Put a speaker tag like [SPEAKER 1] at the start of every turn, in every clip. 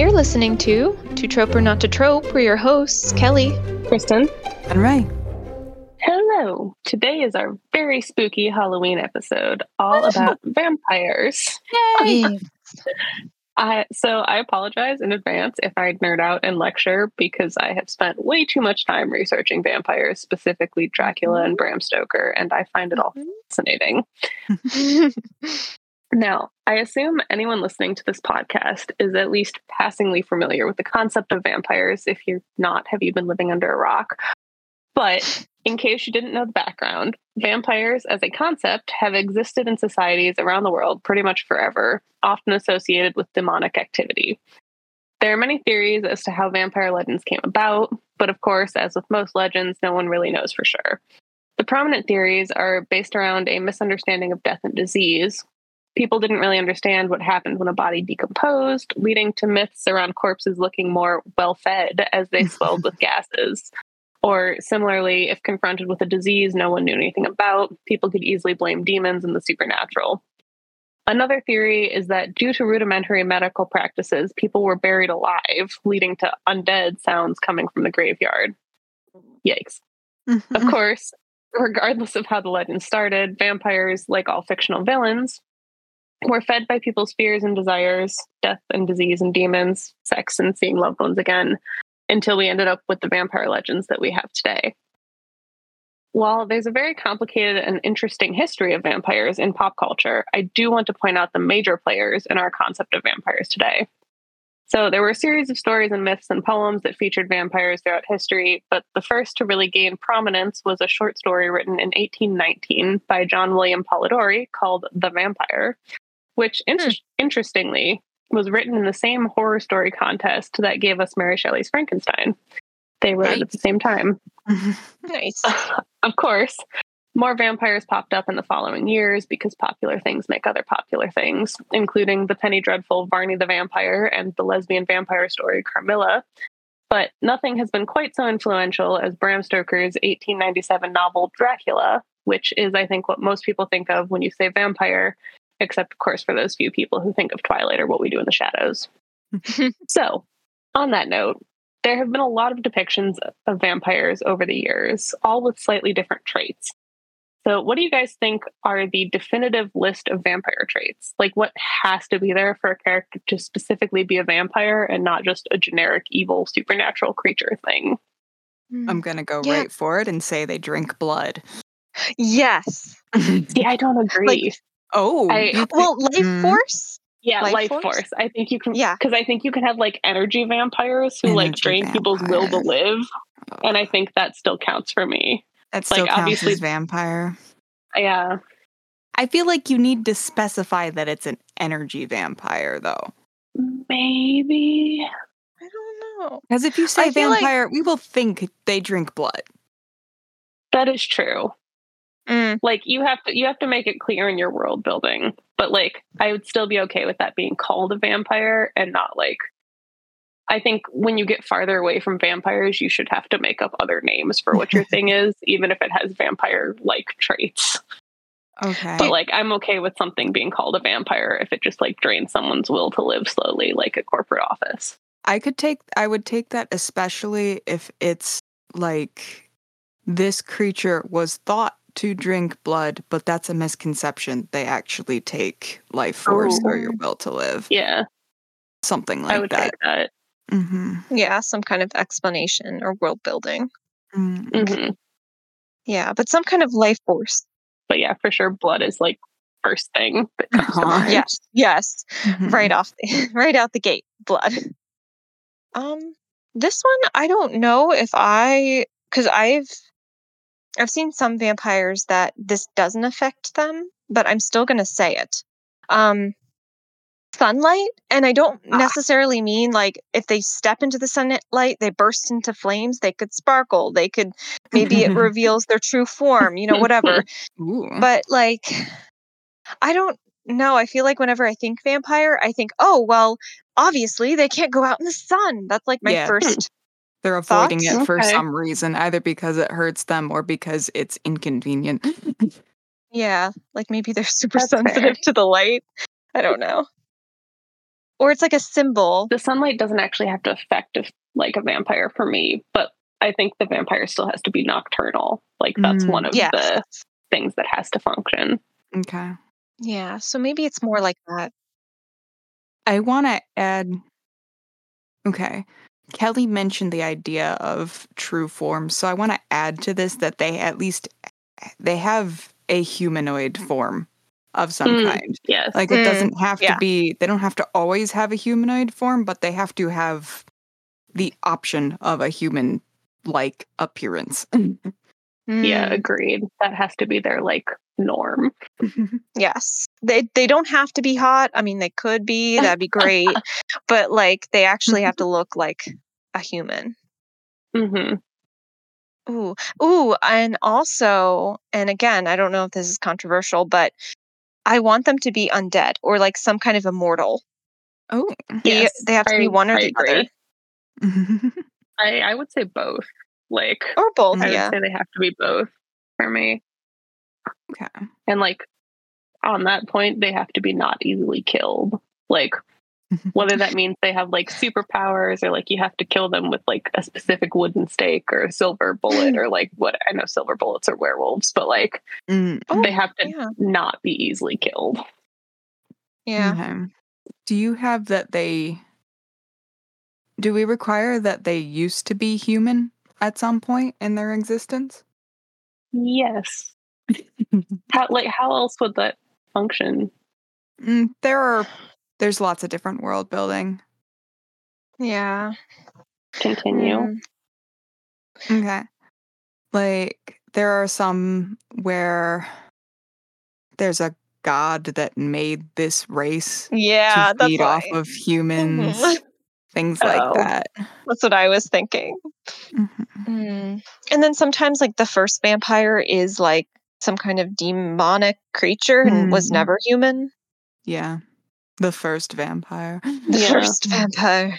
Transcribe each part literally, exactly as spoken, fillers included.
[SPEAKER 1] You're listening to To Trope or Not to Trope. We're your hosts, Kelly,
[SPEAKER 2] Kristen,
[SPEAKER 3] and Ray.
[SPEAKER 2] Hello. Today is our very spooky Halloween episode, all about vampires.
[SPEAKER 1] Yay!
[SPEAKER 2] I, so I apologize in advance if I nerd out and lecture because I have spent way too much time researching vampires, specifically Dracula and Bram Stoker, and I find it all fascinating. Now, I assume anyone listening to this podcast is at least passingly familiar with the concept of vampires. If you're not, have you been living under a rock? But in case you didn't know the background, vampires as a concept have existed in societies around the world pretty much forever, often associated with demonic activity. There are many theories as to how vampire legends came about, but of course, as with most legends, no one really knows for sure. The prominent theories are based around a misunderstanding of death and disease. People didn't really understand what happened when a body decomposed, leading to myths around corpses looking more well-fed as they swelled with gases. Or similarly, if confronted with a disease no one knew anything about, people could easily blame demons and the supernatural. Another theory is that due to rudimentary medical practices, people were buried alive, leading to undead sounds coming from the graveyard. Yikes. Of course, regardless of how the legend started, vampires, like all fictional villains, were fed by people's fears and desires, death and disease and demons, sex and seeing loved ones again, until we ended up with the vampire legends that we have today. While there's a very complicated and interesting history of vampires in pop culture, I do want to point out the major players in our concept of vampires today. So there were a series of stories and myths and poems that featured vampires throughout history, but the first to really gain prominence was a short story written in eighteen nineteen by John William Polidori called The Vampire, which in- hmm. interestingly was written in the same horror story contest that gave us Mary Shelley's Frankenstein. They wrote nice. It at the same time.
[SPEAKER 1] Nice.
[SPEAKER 2] Of course, more vampires popped up in the following years because popular things make other popular things, including the penny dreadful Varney the Vampire and the lesbian vampire story Carmilla. But nothing has been quite so influential as Bram Stoker's eighteen ninety-seven novel Dracula, which is, I think, what most people think of when you say vampire, except, of course, for those few people who think of Twilight or What We Do in the Shadows. So, on that note, there have been a lot of depictions of vampires over the years, all with slightly different traits. So, what do you guys think are the definitive list of vampire traits? Like, what has to be there for a character to specifically be a vampire and not just a generic evil supernatural creature thing?
[SPEAKER 3] I'm going to go
[SPEAKER 1] yeah.
[SPEAKER 3] right for it and say they drink blood.
[SPEAKER 1] Yes.
[SPEAKER 2] See, I don't agree.
[SPEAKER 1] Like,
[SPEAKER 3] Oh,
[SPEAKER 2] I,
[SPEAKER 1] think, well, life mm, force.
[SPEAKER 2] Yeah, life, life force? force. I think you can. Yeah, because I think you can have like energy vampires who energy like drain vampires. people's will to live, and I think that still counts for me.
[SPEAKER 3] That still
[SPEAKER 2] like,
[SPEAKER 3] counts
[SPEAKER 2] obviously,
[SPEAKER 3] as vampire.
[SPEAKER 2] Yeah,
[SPEAKER 3] I feel like you need to specify that it's an energy vampire, though.
[SPEAKER 2] Maybe
[SPEAKER 1] I don't know.
[SPEAKER 3] Because if you say I vampire, like... we will think they drink blood.
[SPEAKER 2] That is true.
[SPEAKER 1] Mm.
[SPEAKER 2] Like you have to you have to make it clear in your world building, but like I would still be okay with that being called a vampire and not like I think when you get farther away from vampires you should have to make up other names for what your thing is, even if it has vampire like traits.
[SPEAKER 3] Okay.
[SPEAKER 2] But like I'm okay with something being called a vampire if it just like drains someone's will to live slowly like a corporate office.
[SPEAKER 3] I could take I would take that especially if it's like this creature was thought to drink blood, but that's a misconception. They actually take life force oh. or your will to live.
[SPEAKER 2] Yeah.
[SPEAKER 3] Something like
[SPEAKER 2] I would
[SPEAKER 3] that.
[SPEAKER 2] take that.
[SPEAKER 3] Mm-hmm.
[SPEAKER 1] Yeah, some kind of explanation or world building.
[SPEAKER 3] Mm-hmm.
[SPEAKER 2] Mm-hmm.
[SPEAKER 1] Yeah, but some kind of life force.
[SPEAKER 2] But yeah, for sure, blood is like first thing that comes uh-huh. to mind.
[SPEAKER 1] Yes, yes.
[SPEAKER 3] Mm-hmm.
[SPEAKER 1] Right off the, right out the gate, blood. Um, this one, I don't know if I, because I've I've seen some vampires that this doesn't affect them, but I'm still going to say it. Um, sunlight, and I don't ah. necessarily mean like if they step into the sunlight, they burst into flames, they could sparkle, they could, maybe it reveals their true form, you know, whatever.
[SPEAKER 3] Ooh.
[SPEAKER 1] But like, I don't know. I feel like whenever I think vampire, I think, oh, well, obviously they can't go out in the sun. That's like my
[SPEAKER 3] yeah.
[SPEAKER 1] first
[SPEAKER 3] They're avoiding
[SPEAKER 1] thoughts?
[SPEAKER 3] it for
[SPEAKER 2] okay.
[SPEAKER 3] some reason, either because it hurts them or because it's inconvenient.
[SPEAKER 1] Yeah, like maybe they're super
[SPEAKER 2] That's
[SPEAKER 1] sensitive
[SPEAKER 2] fair.
[SPEAKER 1] to the light. I don't know. or it's like a symbol.
[SPEAKER 2] The sunlight doesn't actually have to affect a, like a vampire for me, but I think the vampire still has to be nocturnal. Like that's
[SPEAKER 3] Mm,
[SPEAKER 2] one of
[SPEAKER 1] yes.
[SPEAKER 2] the things that has to function.
[SPEAKER 3] Okay.
[SPEAKER 1] Yeah, so maybe it's more like that.
[SPEAKER 3] I want to add. Okay. Kelly mentioned the idea of true form, so I want to add to this that they at least they have a humanoid form of some
[SPEAKER 2] Mm,
[SPEAKER 3] kind.
[SPEAKER 2] yes.
[SPEAKER 3] Like it
[SPEAKER 1] Mm,
[SPEAKER 3] doesn't have
[SPEAKER 1] yeah.
[SPEAKER 3] to be. They don't have to always have a humanoid form, but they have to have the option of a human-like appearance.
[SPEAKER 2] Yeah,
[SPEAKER 1] Mm,
[SPEAKER 2] agreed. That has to be their like norm.
[SPEAKER 1] yes. They they don't have to be hot. I mean, they could be. That'd be great. But like they actually have to look like a human.
[SPEAKER 2] hmm
[SPEAKER 1] Ooh. Ooh, and also, and again, I don't know if this is controversial, but I want them to be undead or like some kind of immortal.
[SPEAKER 3] Oh.
[SPEAKER 1] They
[SPEAKER 2] Yes,
[SPEAKER 1] they have to be
[SPEAKER 2] I,
[SPEAKER 1] one or
[SPEAKER 2] I
[SPEAKER 1] the other.
[SPEAKER 2] agree. I, I would say both. Like,
[SPEAKER 1] Or both,
[SPEAKER 2] I would
[SPEAKER 1] yeah.
[SPEAKER 2] say they have to be both for me.
[SPEAKER 3] Okay.
[SPEAKER 2] And like, on that point, they have to be not easily killed. Like, whether that means they have like superpowers or like you have to kill them with like a specific wooden stake or a silver bullet or like what I know silver bullets are werewolves, but like
[SPEAKER 3] Mm,
[SPEAKER 1] Oh,
[SPEAKER 2] they have to
[SPEAKER 1] yeah.
[SPEAKER 2] not be easily killed.
[SPEAKER 1] Yeah.
[SPEAKER 3] okay. Do you have that they do we require that they used to be human at some point in their existence?
[SPEAKER 2] Yes. How like how else would that function?
[SPEAKER 3] Mm, there are there's lots of different world building.
[SPEAKER 1] Yeah.
[SPEAKER 2] Continue.
[SPEAKER 1] Mm.
[SPEAKER 3] Okay. Like there are some where there's a god that made this race
[SPEAKER 1] Yeah,
[SPEAKER 3] to
[SPEAKER 1] that's
[SPEAKER 3] feed
[SPEAKER 1] what
[SPEAKER 3] off
[SPEAKER 1] I
[SPEAKER 3] of humans,
[SPEAKER 1] Mhm.
[SPEAKER 3] things like
[SPEAKER 2] Oh.
[SPEAKER 3] that.
[SPEAKER 1] That's what I was thinking.
[SPEAKER 3] Mhm.
[SPEAKER 1] Mm. And then sometimes like the first vampire is like some kind of demonic creature and was
[SPEAKER 3] Mm.
[SPEAKER 1] never human.
[SPEAKER 3] Yeah. The first vampire.
[SPEAKER 1] The
[SPEAKER 2] Yeah.
[SPEAKER 1] first vampire.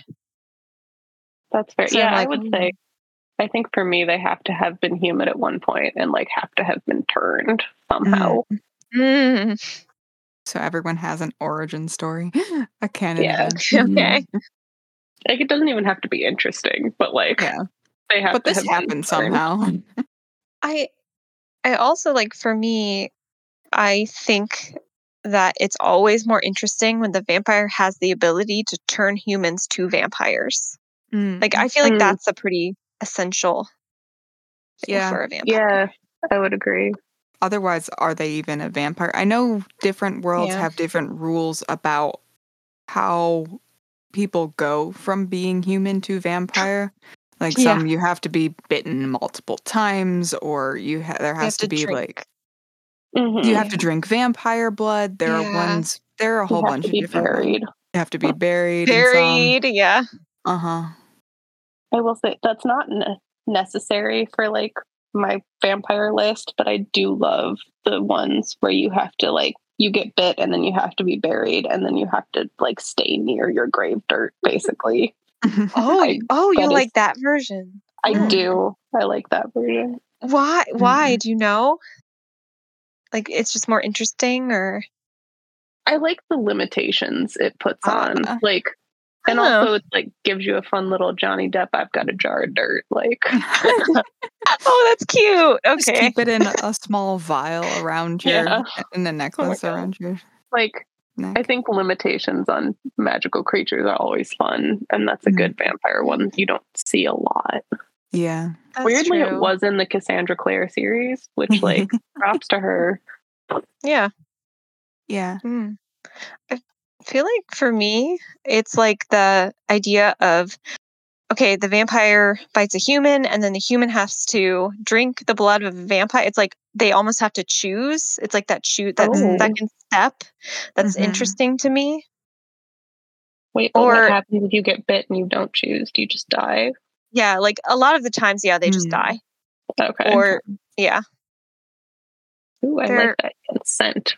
[SPEAKER 2] That's fair.
[SPEAKER 1] So
[SPEAKER 2] Yeah,
[SPEAKER 1] I'm
[SPEAKER 2] I
[SPEAKER 1] like,
[SPEAKER 2] would
[SPEAKER 1] mm.
[SPEAKER 2] say I think for me they have to have been human at one point and like have to have been turned somehow.
[SPEAKER 1] Mm.
[SPEAKER 3] So everyone has an origin story, a canon
[SPEAKER 2] Yeah.
[SPEAKER 3] event.
[SPEAKER 1] Okay.
[SPEAKER 2] Like it doesn't even have to be interesting, but like
[SPEAKER 3] Yeah.
[SPEAKER 2] they have
[SPEAKER 3] But
[SPEAKER 2] to
[SPEAKER 3] this
[SPEAKER 2] have been
[SPEAKER 3] happened
[SPEAKER 2] turned.
[SPEAKER 3] somehow.
[SPEAKER 1] I I also like for me, I think that it's always more interesting when the vampire has the ability to turn humans to vampires.
[SPEAKER 3] Mm.
[SPEAKER 1] Like I feel like
[SPEAKER 2] Mm.
[SPEAKER 1] that's a pretty essential thing
[SPEAKER 3] Yeah.
[SPEAKER 1] for a vampire.
[SPEAKER 2] Yeah, I would agree.
[SPEAKER 3] Otherwise, are they even a vampire? I know different worlds
[SPEAKER 1] Yeah.
[SPEAKER 3] have different rules about how people go from being human to vampire. Like
[SPEAKER 1] Yeah.
[SPEAKER 3] some, you have to be bitten multiple times, or you ha- there
[SPEAKER 1] You
[SPEAKER 3] has
[SPEAKER 1] have
[SPEAKER 3] to
[SPEAKER 1] to
[SPEAKER 3] be
[SPEAKER 1] drink.
[SPEAKER 3] like
[SPEAKER 2] Mhm.
[SPEAKER 3] you have to
[SPEAKER 1] Yeah.
[SPEAKER 3] drink vampire blood. There are
[SPEAKER 1] Yeah.
[SPEAKER 3] ones. There are a
[SPEAKER 2] You
[SPEAKER 3] whole
[SPEAKER 2] have
[SPEAKER 3] bunch
[SPEAKER 2] to
[SPEAKER 3] of
[SPEAKER 2] be
[SPEAKER 3] different ones.
[SPEAKER 2] buried.
[SPEAKER 3] You have to be buried in some.
[SPEAKER 1] Buried, yeah.
[SPEAKER 3] Uh huh.
[SPEAKER 2] I will say that's not ne- necessary for like my vampire list, but I do love the ones where you have to like you get bit and then you have to be buried and then you have to like stay near your grave dirt basically.
[SPEAKER 1] Oh,
[SPEAKER 2] I,
[SPEAKER 1] you, oh, you
[SPEAKER 2] that is-
[SPEAKER 1] like that version?
[SPEAKER 2] I
[SPEAKER 1] Oh.
[SPEAKER 2] do. I like that version.
[SPEAKER 1] Why? Why?
[SPEAKER 3] Mhm.
[SPEAKER 1] Do you know? Like it's just more interesting, or
[SPEAKER 2] I like the limitations it puts
[SPEAKER 3] Ah.
[SPEAKER 2] on. Like and
[SPEAKER 1] Oh.
[SPEAKER 2] also it like gives you a fun little Johnny Depp I've got a jar of dirt like
[SPEAKER 1] Oh, that's cute.
[SPEAKER 3] Just
[SPEAKER 1] Okay.
[SPEAKER 3] keep it in a small vial around your
[SPEAKER 2] Yeah.
[SPEAKER 3] in a necklace
[SPEAKER 2] God.
[SPEAKER 3] around your
[SPEAKER 2] like
[SPEAKER 3] neck.
[SPEAKER 2] I think limitations on magical creatures are always fun, and that's a
[SPEAKER 3] Mhm.
[SPEAKER 2] good vampire one you don't see a lot.
[SPEAKER 3] Yeah.
[SPEAKER 1] That's
[SPEAKER 2] Weirdly,
[SPEAKER 1] true.
[SPEAKER 2] it was in the Cassandra Clare series, which, like, props to her.
[SPEAKER 1] Yeah.
[SPEAKER 3] Yeah.
[SPEAKER 1] Mm. I feel like for me, it's like the idea of okay, the vampire bites a human, and then the human has to drink the blood of a vampire. It's like they almost have to choose. It's like that shoot that
[SPEAKER 2] Oh.
[SPEAKER 1] second step. That's
[SPEAKER 3] Mhm.
[SPEAKER 1] interesting to me.
[SPEAKER 2] Wait, but what
[SPEAKER 1] Or
[SPEAKER 2] happens if you get bit and you don't choose? Do you just die?
[SPEAKER 1] yeah, like a lot of the times, yeah, they just
[SPEAKER 3] Mm.
[SPEAKER 1] die.
[SPEAKER 2] Okay.
[SPEAKER 1] Or yeah,
[SPEAKER 2] Ooh, I
[SPEAKER 1] they're
[SPEAKER 2] like that consent.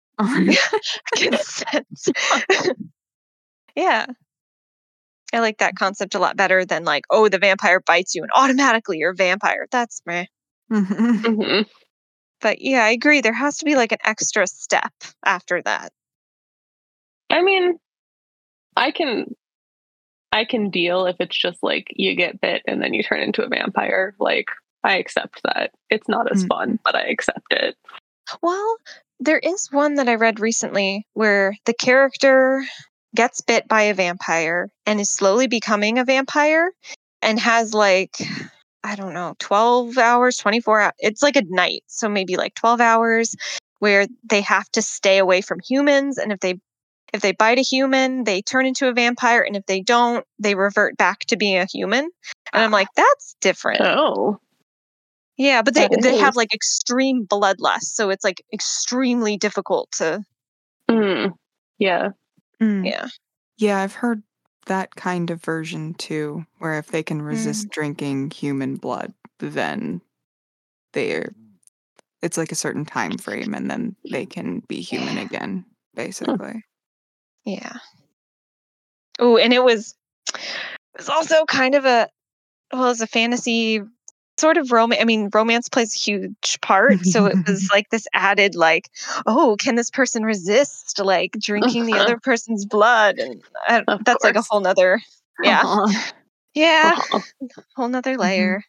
[SPEAKER 1] consent. Yeah. I like that concept a lot better than like, oh, the vampire bites you and automatically you're a vampire. That's meh.
[SPEAKER 3] Mhm.
[SPEAKER 2] hmm
[SPEAKER 1] But yeah, I agree. There has to be like an extra step after that.
[SPEAKER 2] I mean, I can I can deal if it's just like you get bit and then you turn into a vampire. Like, I accept that. It's not as
[SPEAKER 3] Mm.
[SPEAKER 2] fun, but I accept it.
[SPEAKER 1] Well, there is one that I read recently where the character gets bit by a vampire and is slowly becoming a vampire and has like, I don't know, twelve hours, twenty-four hours. It's like a night. So maybe like twelve hours where they have to stay away from humans. And if they if they bite a human, they turn into a vampire. And if they don't, they revert back to being a human. And I'm
[SPEAKER 3] Ah.
[SPEAKER 1] like, that's different.
[SPEAKER 2] Oh.
[SPEAKER 1] Yeah, but they,
[SPEAKER 2] That
[SPEAKER 1] they
[SPEAKER 2] is.
[SPEAKER 1] have like extreme bloodlust. So it's like extremely difficult to,
[SPEAKER 2] Mm. Yeah.
[SPEAKER 3] Mm.
[SPEAKER 1] yeah.
[SPEAKER 3] Yeah, I've heard that kind of version too, where if they can resist drinking human blood, then they're it's like a certain time frame and then they can be human
[SPEAKER 1] Yeah.
[SPEAKER 3] again, basically.
[SPEAKER 1] Yeah. Oh, and it was it was also kind of a well, it was a fantasy sort of romance. I mean, romance plays a huge part, so it was like this added like, oh, can this person resist like drinking the other person's blood? And I,
[SPEAKER 2] Of
[SPEAKER 1] that's like a
[SPEAKER 2] course.
[SPEAKER 1] whole nother, yeah,
[SPEAKER 3] Aw.
[SPEAKER 1] yeah,
[SPEAKER 2] Uh-huh.
[SPEAKER 1] whole nother layer.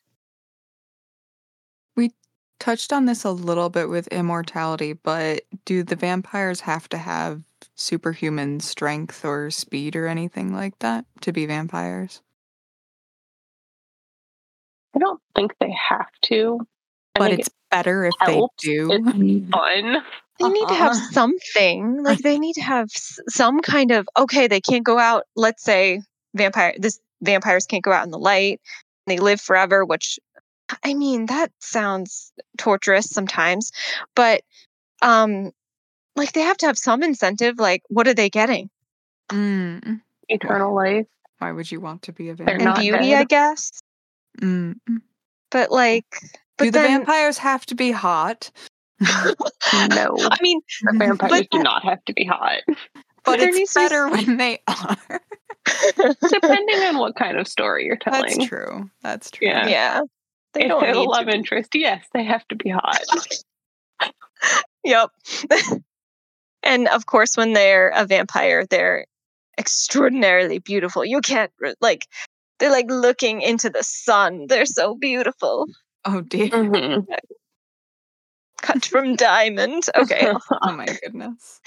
[SPEAKER 3] We touched on this a little bit with immortality, but do the vampires have to have superhuman strength or speed or anything like that to be vampires?
[SPEAKER 2] I don't think they have to. I
[SPEAKER 3] But
[SPEAKER 2] think
[SPEAKER 3] it's better if
[SPEAKER 2] it
[SPEAKER 3] they
[SPEAKER 2] helps.
[SPEAKER 3] do.
[SPEAKER 2] It's fun.
[SPEAKER 1] They need to have
[SPEAKER 3] Uh-huh.
[SPEAKER 1] something. Like they need to have s- some kind of okay. They can't go out. Let's say vampire. This vampires can't go out in the light. They live forever, which I mean that sounds torturous sometimes. But um, like they have to have some incentive. Like what are they getting?
[SPEAKER 3] Mm.
[SPEAKER 2] Eternal life.
[SPEAKER 3] Why would you want to be a
[SPEAKER 2] They're
[SPEAKER 3] vampire?
[SPEAKER 1] And
[SPEAKER 2] not
[SPEAKER 1] beauty,
[SPEAKER 2] dead.
[SPEAKER 1] I guess.
[SPEAKER 3] Mm.
[SPEAKER 1] But like, but
[SPEAKER 3] Do the
[SPEAKER 1] then
[SPEAKER 3] vampires have to be hot?
[SPEAKER 2] No.
[SPEAKER 1] I mean,
[SPEAKER 2] The vampires
[SPEAKER 1] But
[SPEAKER 2] do
[SPEAKER 1] that-
[SPEAKER 2] not have to be hot.
[SPEAKER 3] But
[SPEAKER 1] there
[SPEAKER 3] it's
[SPEAKER 1] needs to be
[SPEAKER 3] better when they are.
[SPEAKER 2] Depending on what kind of story you're telling.
[SPEAKER 3] That's true. That's true.
[SPEAKER 2] Yeah.
[SPEAKER 1] yeah, they
[SPEAKER 2] If
[SPEAKER 1] don't
[SPEAKER 2] they're the
[SPEAKER 1] need
[SPEAKER 2] love
[SPEAKER 1] to. be-
[SPEAKER 2] interest, yes, they have to be hot.
[SPEAKER 1] Yep. And of course, when they're a vampire, they're extraordinarily beautiful. You can't re- like they're like looking into the sun. They're so beautiful.
[SPEAKER 3] Oh dear.
[SPEAKER 2] Mhm.
[SPEAKER 1] Cut from diamond. Okay.
[SPEAKER 3] Oh my goodness.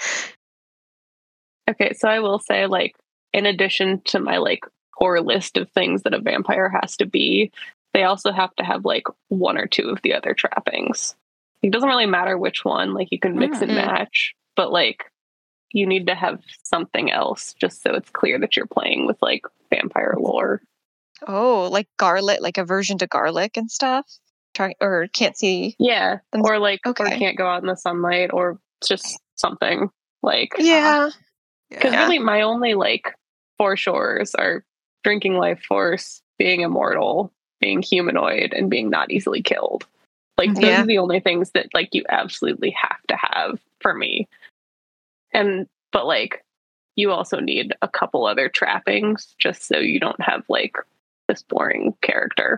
[SPEAKER 2] Okay, so I will say, like, in addition to my like core list of things that a vampire has to be, they also have to have like one or two of the other trappings. It doesn't really matter which one, like you can mix and
[SPEAKER 1] Mhm.
[SPEAKER 2] match, but like you need to have something else just so it's clear that you're playing with like vampire lore.
[SPEAKER 1] Oh, like garlic, like a version to garlic and stuff. Try or can't see.
[SPEAKER 2] Yeah,
[SPEAKER 1] Them-
[SPEAKER 2] or like or
[SPEAKER 1] okay.
[SPEAKER 2] can't go out in the sunlight or just something like
[SPEAKER 1] Yeah.
[SPEAKER 2] Because
[SPEAKER 3] Yeah.
[SPEAKER 2] really, my only like foreshores are drinking life force, being immortal, being humanoid, and being not easily killed. Like those
[SPEAKER 1] Yeah.
[SPEAKER 2] are the only things that like you absolutely have to have for me. And but like you also need a couple other trappings just so you don't have like this boring character.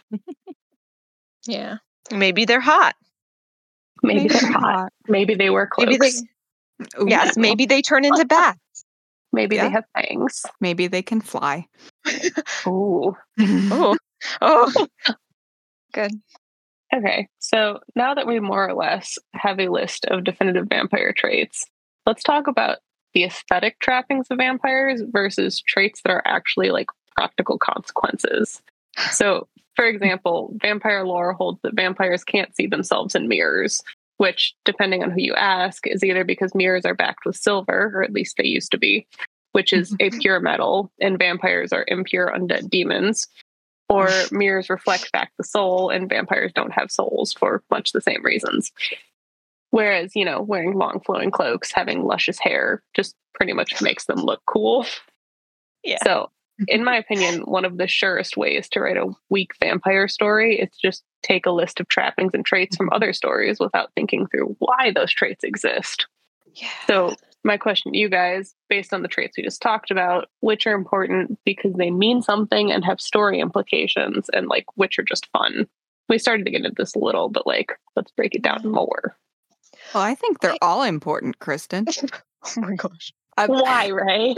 [SPEAKER 1] Yeah. Maybe they're hot.
[SPEAKER 2] Maybe,
[SPEAKER 3] Maybe
[SPEAKER 2] they're hot. Maybe they wear cloaks.
[SPEAKER 1] Maybe
[SPEAKER 2] Maybe
[SPEAKER 1] they.
[SPEAKER 3] Ooh.
[SPEAKER 1] Yes. Maybe they turn into bats.
[SPEAKER 2] they
[SPEAKER 3] Yeah.
[SPEAKER 2] have fangs.
[SPEAKER 3] Maybe they can fly.
[SPEAKER 2] Ooh.
[SPEAKER 1] Oh. Oh. Good.
[SPEAKER 2] Okay, so now that we more or less have a list of definitive vampire traits, let's talk about the aesthetic trappings of vampires versus traits that are actually like practical consequences. So, for example, vampire lore holds that vampires can't see themselves in mirrors, which, depending on who you ask, is either because mirrors are backed with silver, or at least they used to be, which is a pure metal, and vampires are impure undead demons. Or mirrors reflect back the soul, and vampires don't have souls for much the same reasons. Whereas, you know, wearing long flowing cloaks, having luscious hair just pretty much makes them look cool.
[SPEAKER 1] Yeah.
[SPEAKER 2] So, in my opinion, one of the surest ways to write a weak vampire story is just take a list of trappings and traits from other stories without thinking through why those traits exist.
[SPEAKER 1] Yeah.
[SPEAKER 2] So, my question to you guys, based on the traits we just talked about, which are important because they mean something and have story implications, and like which are just fun? We started to get into this a little, but like let's break it down more.
[SPEAKER 3] Well, I think they're all important, Kristen.
[SPEAKER 1] Oh my gosh.
[SPEAKER 3] I'm,
[SPEAKER 2] Why, Ray?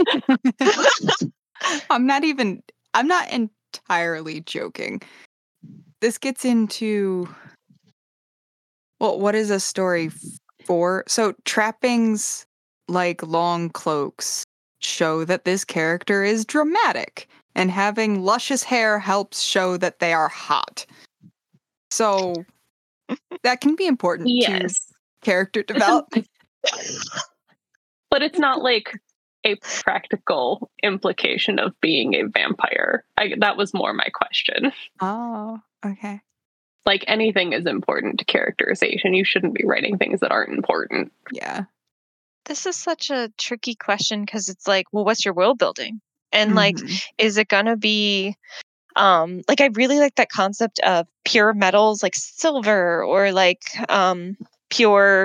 [SPEAKER 3] I'm not even, I'm not entirely joking. This gets into, well, what is a story for? So trappings like long cloaks show that this character is dramatic, and having luscious hair helps show that they are hot. So that can be important to
[SPEAKER 2] Yes.
[SPEAKER 3] character development.
[SPEAKER 2] But it's not like a practical implication of being a vampire. I, that was more my question.
[SPEAKER 3] Oh, okay.
[SPEAKER 2] Like, anything is important to characterization. You shouldn't be writing things that aren't important.
[SPEAKER 3] Yeah.
[SPEAKER 1] This is such a tricky question because it's like, well, what's your world building? And like,
[SPEAKER 3] Mhm.
[SPEAKER 1] is it gonna be um like I really like that concept of pure metals like silver or like um pure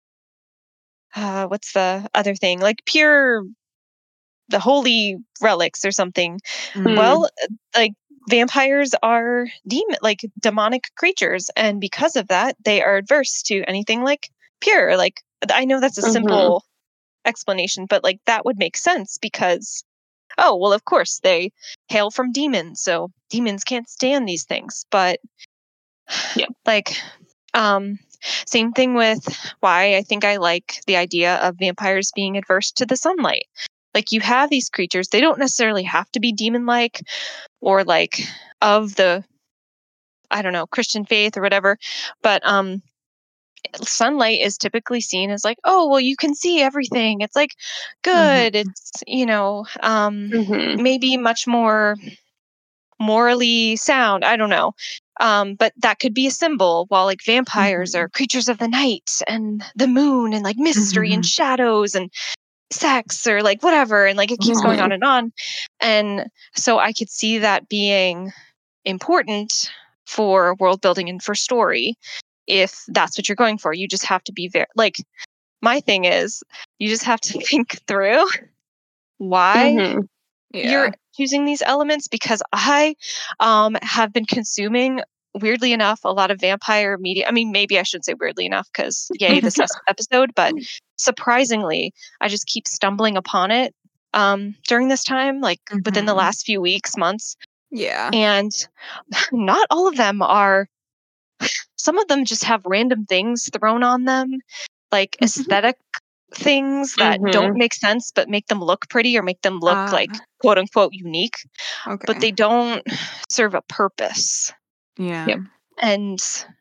[SPEAKER 1] uh what's the other thing? Like pure the holy relics or something.
[SPEAKER 3] Mm.
[SPEAKER 1] Well, uh, like vampires are demon like demonic creatures, and because of that, they are adverse to anything like pure. Like I know that's a
[SPEAKER 2] Mhm.
[SPEAKER 1] simple explanation, but like that would make sense because oh well, of course they hail from demons, so demons can't stand these things. But
[SPEAKER 2] Yep.
[SPEAKER 1] like um same thing with why I think I like the idea of vampires being adverse to the sunlight. Like you have these creatures, they don't necessarily have to be demon like or like of the I don't know, Christian faith or whatever, but um sunlight is typically seen as like, oh, well, you can see everything. It's like good.
[SPEAKER 3] Mhm.
[SPEAKER 1] It's, you know, um,
[SPEAKER 2] Mhm.
[SPEAKER 1] maybe much more morally sound. I don't know. Um, but that could be a symbol, while like vampires
[SPEAKER 3] Mhm.
[SPEAKER 1] are creatures of the night and the moon and like mystery and
[SPEAKER 3] Mhm.
[SPEAKER 1] shadows and sex or like whatever. And like it keeps going
[SPEAKER 3] Uh-huh.
[SPEAKER 1] on and on. And so I could see that being important for world building and for story if that's what you're going for. You just have to be very like my thing is you just have to think through why
[SPEAKER 2] Mhm.
[SPEAKER 1] you're
[SPEAKER 3] Yeah.
[SPEAKER 1] choosing these elements because I um have been consuming weirdly enough a lot of vampire media. I mean maybe I should say weirdly enough because yay this es- episode, but surprisingly I just keep stumbling upon it um during this time like within the
[SPEAKER 3] Mhm.
[SPEAKER 1] last few weeks, months,
[SPEAKER 3] Yeah.
[SPEAKER 1] and not all of them are some of them just have random things thrown on them, like aesthetic things that don't
[SPEAKER 2] Mhm.
[SPEAKER 1] make sense but make them look pretty or make them look
[SPEAKER 3] Ah,
[SPEAKER 1] like quote unquote unique, but
[SPEAKER 3] okay.
[SPEAKER 1] they don't serve a purpose.
[SPEAKER 3] Yeah.
[SPEAKER 2] Yep.
[SPEAKER 1] And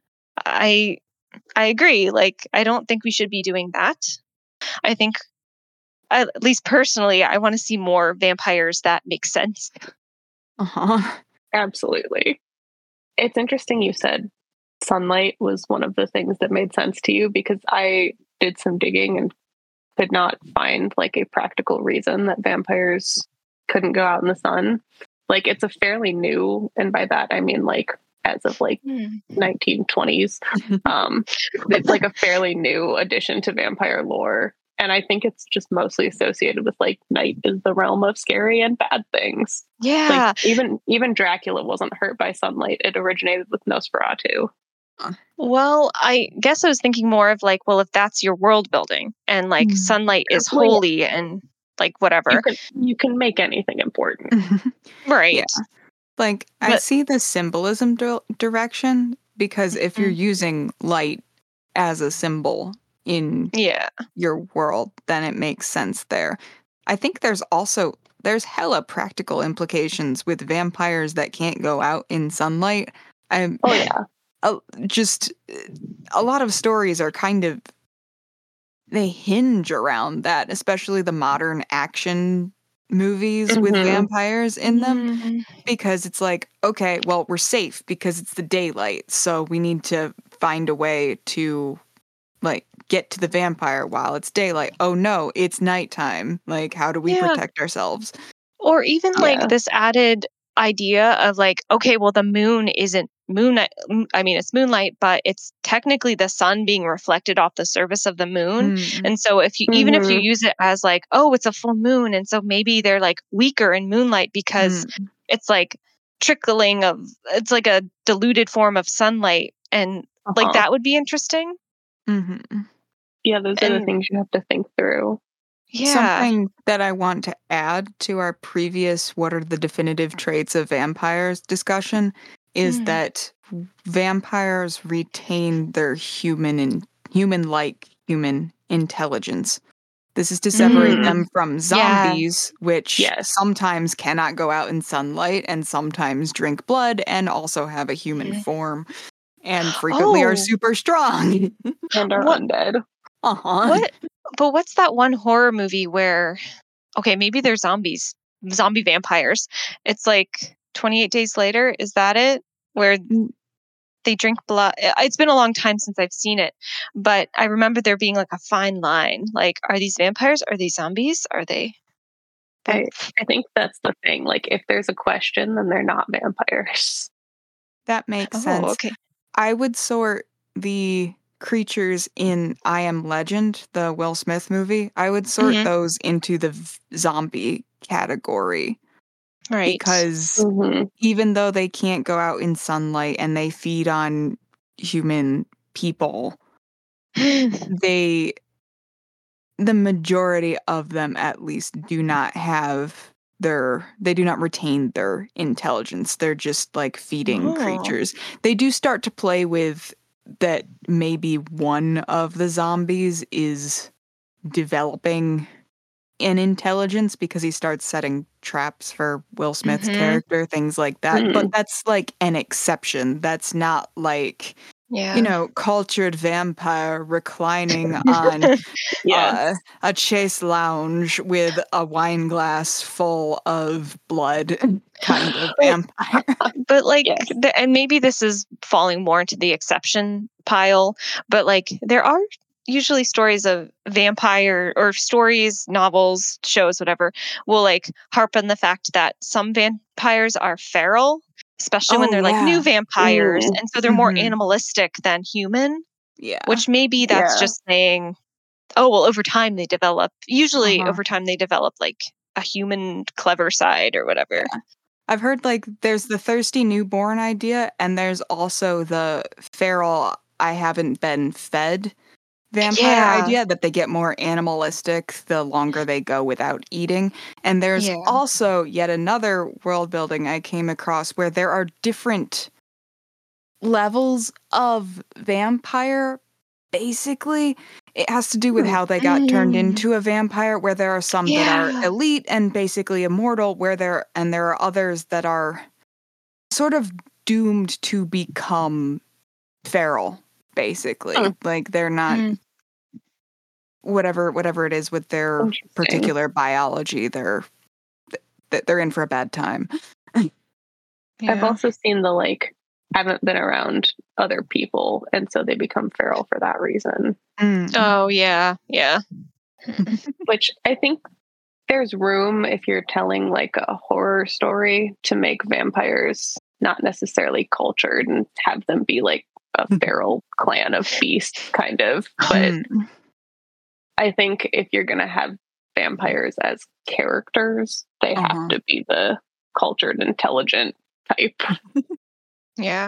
[SPEAKER 1] I I agree. Like I don't think we should be doing that. I think I, at least personally, I want to see more vampires that make sense.
[SPEAKER 3] Uh-huh.
[SPEAKER 2] Absolutely. It's interesting you said sunlight was one of the things that made sense to you because I did some digging and could not find like a practical reason that vampires couldn't go out in the sun. Like it's a fairly new, and by that I mean like as of like
[SPEAKER 1] Hmm.
[SPEAKER 2] nineteen twenties. Um, it's like a fairly new addition to vampire lore. And I think it's just mostly associated with like night is the realm of scary and bad things.
[SPEAKER 1] Yeah.
[SPEAKER 2] Like even even Dracula wasn't hurt by sunlight. It originated with Nosferatu.
[SPEAKER 1] Well, I guess I was thinking more of like, well, if that's your world building and like
[SPEAKER 3] Mm.
[SPEAKER 1] sunlight is
[SPEAKER 2] Well, yeah.
[SPEAKER 1] holy and like
[SPEAKER 2] You
[SPEAKER 1] whatever.
[SPEAKER 2] can you can make anything important.
[SPEAKER 1] Right.
[SPEAKER 3] Yeah. Like I
[SPEAKER 1] But
[SPEAKER 3] see the symbolism di- direction because if you're
[SPEAKER 1] Mhm.
[SPEAKER 3] using light as a symbol in
[SPEAKER 1] yeah.
[SPEAKER 3] your world, then it makes sense there. I think there's also there's hella practical implications with vampires that can't go out in sunlight. I'm
[SPEAKER 2] Oh yeah.
[SPEAKER 3] uh, just a lot of stories are kind of they hinge around that, especially the modern action movies with
[SPEAKER 2] Mhm.
[SPEAKER 3] vampires in them,
[SPEAKER 1] Mhm.
[SPEAKER 3] because it's like, okay, well, we're safe because it's the daylight, so we need to find a way to like get to the vampire while it's daylight. Oh no, it's nighttime. Like, how do we
[SPEAKER 1] Yeah.
[SPEAKER 3] protect ourselves?
[SPEAKER 1] Or even like
[SPEAKER 2] Yeah.
[SPEAKER 1] this added idea of like, okay, well, the moon isn't moonlight. I mean, it's moonlight, but it's technically the sun being reflected off the surface of the moon.
[SPEAKER 3] Mm.
[SPEAKER 1] And so, if you even if you
[SPEAKER 2] Mhm.
[SPEAKER 1] use it as like, oh, it's a full moon, and so maybe they're like weaker in moonlight because
[SPEAKER 3] Mm.
[SPEAKER 1] it's like trickling of it's like a diluted form of sunlight, and like
[SPEAKER 2] Uh-huh.
[SPEAKER 1] that would be interesting.
[SPEAKER 3] Mhm.
[SPEAKER 2] Yeah, those are the
[SPEAKER 1] And
[SPEAKER 2] things you have to think through.
[SPEAKER 1] Yeah.
[SPEAKER 3] Something that I want to add to our previous what are the definitive traits of vampires discussion is
[SPEAKER 1] Mm.
[SPEAKER 3] that vampires retain their human and human-like human intelligence. This is to separate
[SPEAKER 2] Mm.
[SPEAKER 3] them from
[SPEAKER 1] Yeah.
[SPEAKER 3] zombies, which
[SPEAKER 2] Yes.
[SPEAKER 3] sometimes cannot go out in sunlight and sometimes drink blood and also have a human
[SPEAKER 1] Mhm.
[SPEAKER 3] form and frequently are
[SPEAKER 1] Oh,
[SPEAKER 3] super strong.
[SPEAKER 2] And are
[SPEAKER 1] what?
[SPEAKER 2] undead.
[SPEAKER 3] Uh-huh.
[SPEAKER 1] What? But what's that one horror movie where? Okay, maybe they're zombies, zombie vampires. It's like twenty-eight Days Later. Is that it? Where
[SPEAKER 3] Mm,
[SPEAKER 1] they drink blood. I- It's been a long time since I've seen it, but I remember there being like a fine line. Like, are these vampires? Are they zombies? Are they
[SPEAKER 2] I,
[SPEAKER 1] both?
[SPEAKER 2] I think that's the thing. Like, if there's a question, then they're not vampires.
[SPEAKER 3] That makes
[SPEAKER 1] Oh,
[SPEAKER 3] sense.
[SPEAKER 1] okay.
[SPEAKER 3] I would sort the creatures in I Am Legend, the Will Smith movie, I would sort
[SPEAKER 1] hmm
[SPEAKER 3] those into the v- zombie category
[SPEAKER 1] Right.
[SPEAKER 3] because
[SPEAKER 2] Mm-hmm.
[SPEAKER 3] even though they can't go out in sunlight and they feed on human people, they the majority of them at least do not have their they do not retain their intelligence. They're just like feeding
[SPEAKER 1] Oh.
[SPEAKER 3] creatures. They do start to play with that maybe one of the zombies is developing an intelligence because he starts setting traps for Will Smith's
[SPEAKER 1] hmm
[SPEAKER 3] character, things like that. But
[SPEAKER 2] Mm.
[SPEAKER 3] that's like an exception. That's not like, you
[SPEAKER 1] Yeah.
[SPEAKER 3] know, cultured vampire reclining on
[SPEAKER 2] Yes.
[SPEAKER 3] uh, a chase lounge with a wine glass full of blood kind of
[SPEAKER 1] But
[SPEAKER 3] vampire.
[SPEAKER 1] but like,
[SPEAKER 2] Yes.
[SPEAKER 1] the, and maybe this is falling more into the exception pile. But like, there are usually stories of vampire or stories, novels, shows, whatever, will like harp on the fact that some vampires are feral, especially when
[SPEAKER 3] Oh,
[SPEAKER 1] they're like new
[SPEAKER 3] yeah.
[SPEAKER 1] vampires,
[SPEAKER 2] Mm.
[SPEAKER 1] and so they're more
[SPEAKER 3] Mhm.
[SPEAKER 1] animalistic than human.
[SPEAKER 3] Yeah.
[SPEAKER 1] Which maybe that's
[SPEAKER 2] Yeah.
[SPEAKER 1] just saying, oh well, over time they develop. Usually,
[SPEAKER 3] Uh-huh.
[SPEAKER 1] over time they develop like a human clever side or whatever.
[SPEAKER 3] Yeah. I've heard like there's the thirsty newborn idea, and there's also the feral I haven't been fed vampire
[SPEAKER 1] Yeah.
[SPEAKER 3] idea that they get more animalistic the longer they go without eating. And there's
[SPEAKER 1] Yeah.
[SPEAKER 3] also yet another world building I came across where there are different levels of vampire. Basically, it has to do with
[SPEAKER 2] Hmm.
[SPEAKER 3] how they got turned
[SPEAKER 1] Mm.
[SPEAKER 3] into a vampire, where there are some that are
[SPEAKER 1] Yeah.
[SPEAKER 3] elite and basically immortal, where there and there are others that are sort of doomed to become feral, basically.
[SPEAKER 2] Hmm.
[SPEAKER 3] Like they're not
[SPEAKER 1] Mm.
[SPEAKER 3] whatever whatever it is with their
[SPEAKER 2] Interesting.
[SPEAKER 3] particular biology, they're th- they're in for a bad time.
[SPEAKER 2] I've
[SPEAKER 1] Yeah.
[SPEAKER 2] also seen the like haven't been around other people, and so they become feral for that reason.
[SPEAKER 3] Mm.
[SPEAKER 1] Oh yeah. Yeah.
[SPEAKER 2] Which I think there's room if you're telling like a horror story to make vampires not necessarily cultured and have them be like a feral clan of beasts, kind of. But
[SPEAKER 3] Mm.
[SPEAKER 2] I think if you're going to have vampires as characters, they
[SPEAKER 3] Uh-huh.
[SPEAKER 2] have to be the cultured, intelligent type.
[SPEAKER 1] Yeah.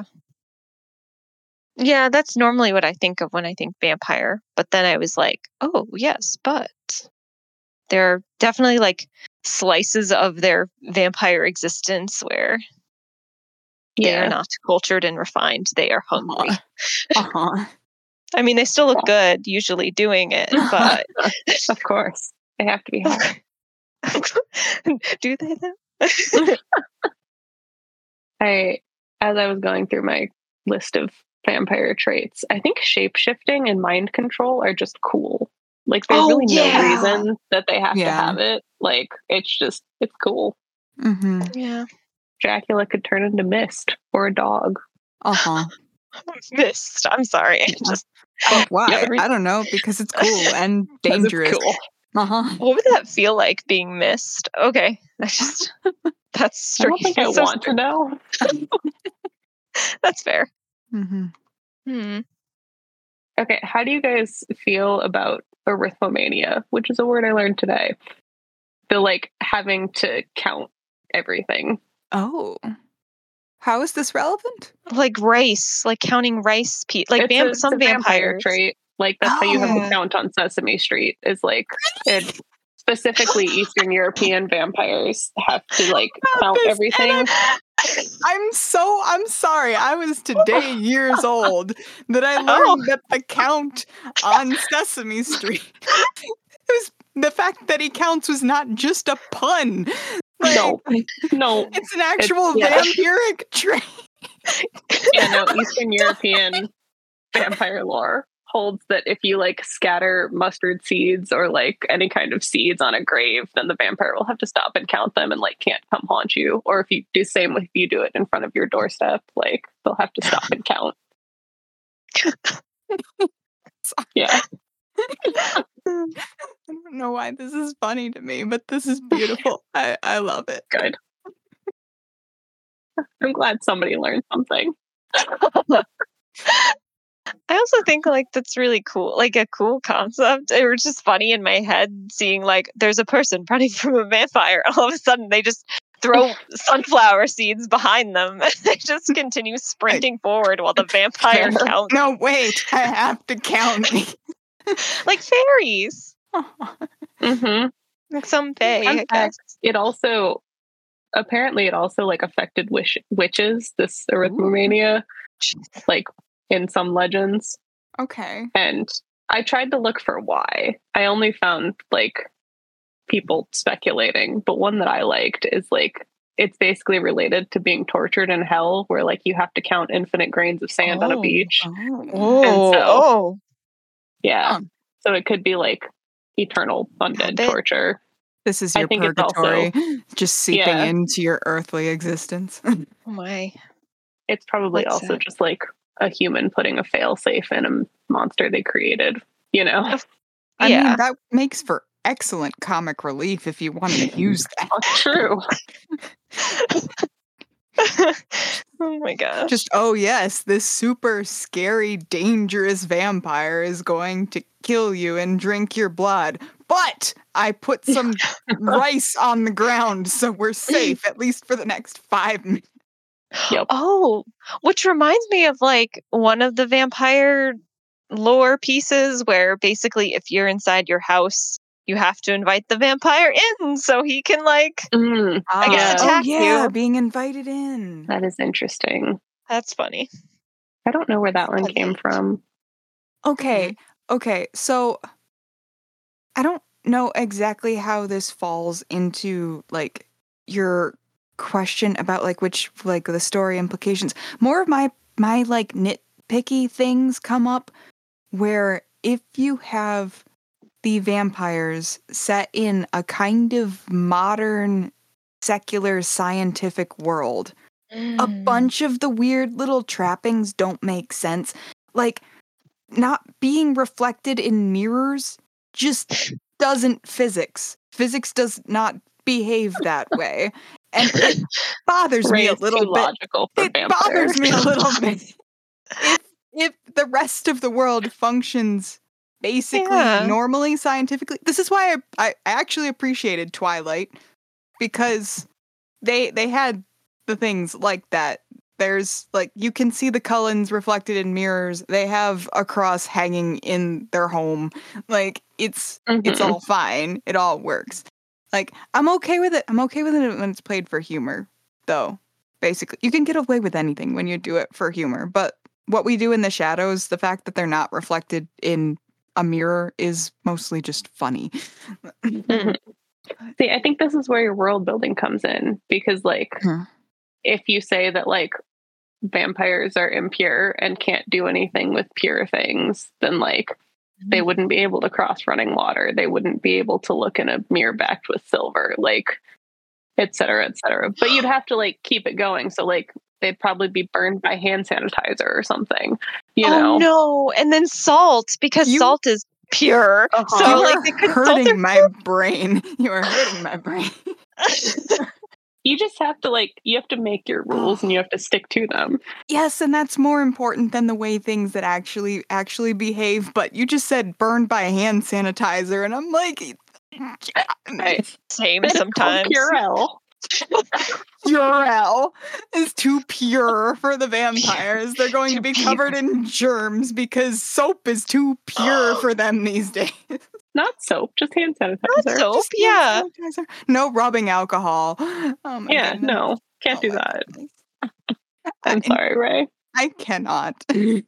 [SPEAKER 1] Yeah, that's normally what I think of when I think vampire. But then I was like, oh, yes, but there are definitely like slices of their vampire existence where they are
[SPEAKER 2] Yeah.
[SPEAKER 1] not cultured and refined. They are hungry.
[SPEAKER 3] Uh-huh.
[SPEAKER 1] I mean, they still look good usually doing it, but
[SPEAKER 2] Of course. They have to be hot.
[SPEAKER 1] do they though?
[SPEAKER 2] I, as I was going through my list of vampire traits, I think shape-shifting and mind control are just cool. Like, there's
[SPEAKER 1] Oh,
[SPEAKER 2] really
[SPEAKER 1] yeah.
[SPEAKER 2] no reason that they have to
[SPEAKER 3] Yeah.
[SPEAKER 2] have it. Like, it's just, it's cool.
[SPEAKER 3] Mm-hmm.
[SPEAKER 1] Yeah.
[SPEAKER 2] Dracula could turn into mist or a dog.
[SPEAKER 3] Uh-huh.
[SPEAKER 1] Missed. I'm sorry. I
[SPEAKER 3] Yeah.
[SPEAKER 1] just
[SPEAKER 3] But why?
[SPEAKER 2] Yeah, every-
[SPEAKER 3] I don't know, because it's cool and
[SPEAKER 2] 'Cause it's
[SPEAKER 3] dangerous.
[SPEAKER 2] cool.
[SPEAKER 3] Uh-huh.
[SPEAKER 1] what would that feel like being missed? Okay. That's just that's
[SPEAKER 2] I don't
[SPEAKER 1] strange.
[SPEAKER 2] think I
[SPEAKER 1] That's so
[SPEAKER 2] want to know.
[SPEAKER 1] That's fair.
[SPEAKER 3] Mm-hmm.
[SPEAKER 1] Hmm.
[SPEAKER 2] Okay, how do you guys feel about arithmomania, which is a word I learned today? The like having to count everything.
[SPEAKER 3] Oh. How is this relevant?
[SPEAKER 1] Like rice, like counting rice pe like
[SPEAKER 2] It's
[SPEAKER 1] vamp-
[SPEAKER 2] a,
[SPEAKER 1] some
[SPEAKER 2] it's a vampire
[SPEAKER 1] vampires.
[SPEAKER 2] trait. Like that's how you have
[SPEAKER 1] Oh.
[SPEAKER 2] the count on Sesame Street. Is like it. specifically Eastern European vampires have to like count
[SPEAKER 3] This-
[SPEAKER 2] everything.
[SPEAKER 3] and I- I'm so I'm sorry. I was today years old that I learned
[SPEAKER 1] Oh.
[SPEAKER 3] that the count on Sesame Street it was the fact that he counts was not just a pun. Like,
[SPEAKER 2] No, no.
[SPEAKER 3] it's an actual
[SPEAKER 2] yeah.
[SPEAKER 3] vampiric trait.
[SPEAKER 2] Yeah, no, Eastern European vampire lore holds that if you like scatter mustard seeds or like any kind of seeds on a grave, then the vampire will have to stop and count them and like can't come haunt you. Or if you do the same if you do it in front of your doorstep, like they'll have to stop and count. Yeah.
[SPEAKER 3] I don't know why this is funny to me, but this is beautiful. I, I love it.
[SPEAKER 2] Good. I'm glad somebody learned something.
[SPEAKER 1] I also think like that's really cool, like a cool concept. It was just funny in my head seeing like there's a person running from a vampire. All of a sudden they just throw sunflower seeds behind them and they just continue sprinting forward while the vampire
[SPEAKER 2] Fair.
[SPEAKER 1] counts.
[SPEAKER 3] No, wait. I have to count me.
[SPEAKER 1] Like fairies.
[SPEAKER 2] Mm-hmm.
[SPEAKER 1] Like some fae,
[SPEAKER 2] Fun
[SPEAKER 1] I guess.
[SPEAKER 2] It also apparently it also like affected wish- witches, this arithmomania, like in some legends.
[SPEAKER 3] Okay.
[SPEAKER 2] And I tried to look for why. I only found like people speculating, but one that I liked is like it's basically related to being tortured in hell, where like you have to count infinite grains of sand on a
[SPEAKER 1] Oh.
[SPEAKER 2] beach.
[SPEAKER 3] Oh.
[SPEAKER 1] Oh,
[SPEAKER 2] so-
[SPEAKER 1] oh.
[SPEAKER 2] Yeah.
[SPEAKER 3] Huh.
[SPEAKER 2] So it could be like eternal undead
[SPEAKER 1] Habit.
[SPEAKER 2] torture.
[SPEAKER 3] This is
[SPEAKER 2] I
[SPEAKER 3] your
[SPEAKER 2] think it's
[SPEAKER 3] purgatory, just seeping
[SPEAKER 2] Yeah.
[SPEAKER 3] into your earthly existence.
[SPEAKER 1] Oh my.
[SPEAKER 2] It's probably
[SPEAKER 1] That's
[SPEAKER 2] also
[SPEAKER 1] sad.
[SPEAKER 2] just like a human putting a failsafe in a monster they created, you know?
[SPEAKER 3] I
[SPEAKER 1] Yeah.
[SPEAKER 3] mean, that makes for excellent comic relief if you want to use that.
[SPEAKER 2] True.
[SPEAKER 1] Oh my gosh.
[SPEAKER 3] Just, oh yes, this super scary, dangerous vampire is going to kill you and drink your blood. But I put some rice on the ground, so we're safe, at least for the next five minutes.
[SPEAKER 2] Yep.
[SPEAKER 1] Oh, which reminds me of like one of the vampire lore pieces where basically if you're inside your house, you have to invite the vampire in so he can like
[SPEAKER 2] Mm,
[SPEAKER 1] I guess
[SPEAKER 3] oh
[SPEAKER 1] attack
[SPEAKER 3] yeah,
[SPEAKER 1] you.
[SPEAKER 3] being invited in.
[SPEAKER 2] that is interesting.
[SPEAKER 1] That's funny.
[SPEAKER 2] I don't know where that one
[SPEAKER 1] Because-
[SPEAKER 2] came from.
[SPEAKER 3] Okay, okay, so I don't know exactly how this falls into like your question about like which like the story implications. More of my my like nitpicky things come up where if you have the vampires set in a kind of modern secular scientific world, a
[SPEAKER 1] Mm.
[SPEAKER 3] bunch of the weird little trappings don't make sense. Like, not being reflected in mirrors just doesn't physics. Physics does not behave that way. And it bothers
[SPEAKER 2] Ray
[SPEAKER 3] me a
[SPEAKER 2] is
[SPEAKER 3] little
[SPEAKER 2] too
[SPEAKER 3] bit.
[SPEAKER 2] logical for
[SPEAKER 3] It
[SPEAKER 2] vampires.
[SPEAKER 3] bothers me a little bit. If if the rest of the world functions basically
[SPEAKER 1] Yeah.
[SPEAKER 3] normally scientifically, this is why I, I actually appreciated Twilight, because they they had the things like that. There's like you can see the Cullens reflected in mirrors. They have a cross hanging in their home. Like it's it's
[SPEAKER 2] Mhm.
[SPEAKER 3] all fine. It all works. Like I'm okay with it. I'm okay with it when it's played for humor, though. Basically, you can get away with anything when you do it for humor. But what we do in the shadows, the fact that they're not reflected in a mirror, is mostly just funny.
[SPEAKER 2] Mhm. See, I think this is where your world building comes in, because like
[SPEAKER 3] Hmm.
[SPEAKER 2] if you say that like vampires are impure and can't do anything with pure things, then like they wouldn't be able to cross running water. They wouldn't be able to look in a mirror backed with silver, like et cetera, et cetera. But you'd have to like keep it going. So like they'd probably be burned by hand sanitizer or something, you
[SPEAKER 1] oh
[SPEAKER 2] know?
[SPEAKER 1] no! And then salt because
[SPEAKER 3] You-
[SPEAKER 1] salt is pure.
[SPEAKER 2] Uh-huh.
[SPEAKER 1] So
[SPEAKER 3] you
[SPEAKER 1] like
[SPEAKER 3] are
[SPEAKER 1] they could salt their
[SPEAKER 3] hurting my brain. You are hurting my brain.
[SPEAKER 2] You just have to like, you have to make your rules and you have to stick to them.
[SPEAKER 3] Yes, and that's more important than the way things that actually actually behave. But you just said burned by hand sanitizer, and I'm like,
[SPEAKER 2] Right.
[SPEAKER 1] Same
[SPEAKER 2] It's called
[SPEAKER 1] sometimes.
[SPEAKER 2] Purell.
[SPEAKER 3] Purell is too pure for the vampires. They're going to
[SPEAKER 1] Too
[SPEAKER 3] be
[SPEAKER 1] pure.
[SPEAKER 3] covered in germs because soap is too pure for them these days.
[SPEAKER 2] not soap, just hand sanitizer.
[SPEAKER 1] Not soap,
[SPEAKER 3] Just
[SPEAKER 1] yeah.
[SPEAKER 3] hand sanitizer. No rubbing alcohol. Oh my
[SPEAKER 2] Yeah,
[SPEAKER 3] goodness.
[SPEAKER 2] no, can't
[SPEAKER 3] Oh
[SPEAKER 2] do
[SPEAKER 3] my
[SPEAKER 2] that.
[SPEAKER 3] goodness.
[SPEAKER 2] I'm
[SPEAKER 3] I-
[SPEAKER 2] sorry, Ray.
[SPEAKER 3] I cannot.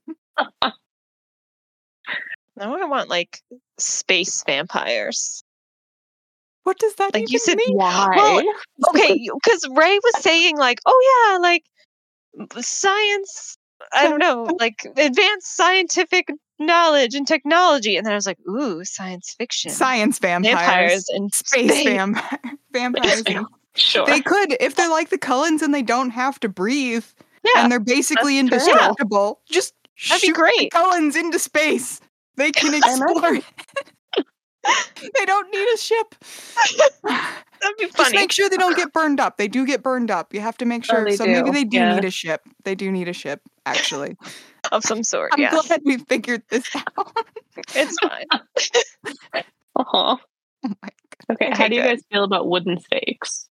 [SPEAKER 1] Now I want like space vampires.
[SPEAKER 3] What does that
[SPEAKER 1] Like
[SPEAKER 3] even
[SPEAKER 1] you said,
[SPEAKER 3] mean?
[SPEAKER 2] Why?
[SPEAKER 1] Well, okay, because Ray was saying like, oh yeah, like science. I don't know, like advanced scientific knowledge and technology, and then I was like, ooh, science fiction,
[SPEAKER 3] Science vampires.
[SPEAKER 1] vampires and
[SPEAKER 3] Space
[SPEAKER 1] space.
[SPEAKER 3] vampire. Vampires. and-
[SPEAKER 2] Sure.
[SPEAKER 3] They could, if they're like the Cullens and they don't have to breathe,
[SPEAKER 1] Yeah,
[SPEAKER 3] and they're basically
[SPEAKER 2] that's true.
[SPEAKER 3] indestructible, just
[SPEAKER 1] That'd be
[SPEAKER 3] shoot the
[SPEAKER 1] great.
[SPEAKER 3] Cullens into space. They can explore. They don't need a ship.
[SPEAKER 1] that'd be
[SPEAKER 3] Just
[SPEAKER 1] funny.
[SPEAKER 3] make sure they don't get burned up. They do get burned up. You have to make
[SPEAKER 2] Oh,
[SPEAKER 3] sure.
[SPEAKER 2] they
[SPEAKER 3] so maybe
[SPEAKER 2] do.
[SPEAKER 3] they do
[SPEAKER 2] Yeah.
[SPEAKER 3] need a ship. They do need a ship, actually.
[SPEAKER 1] Of some sort.
[SPEAKER 3] I'm
[SPEAKER 1] Yes,
[SPEAKER 3] glad we figured this out.
[SPEAKER 1] it's fine.
[SPEAKER 2] Uh-huh.
[SPEAKER 3] Oh my
[SPEAKER 2] Okay,
[SPEAKER 1] Okay,
[SPEAKER 2] how do you
[SPEAKER 1] good.
[SPEAKER 2] guys feel about wooden stakes?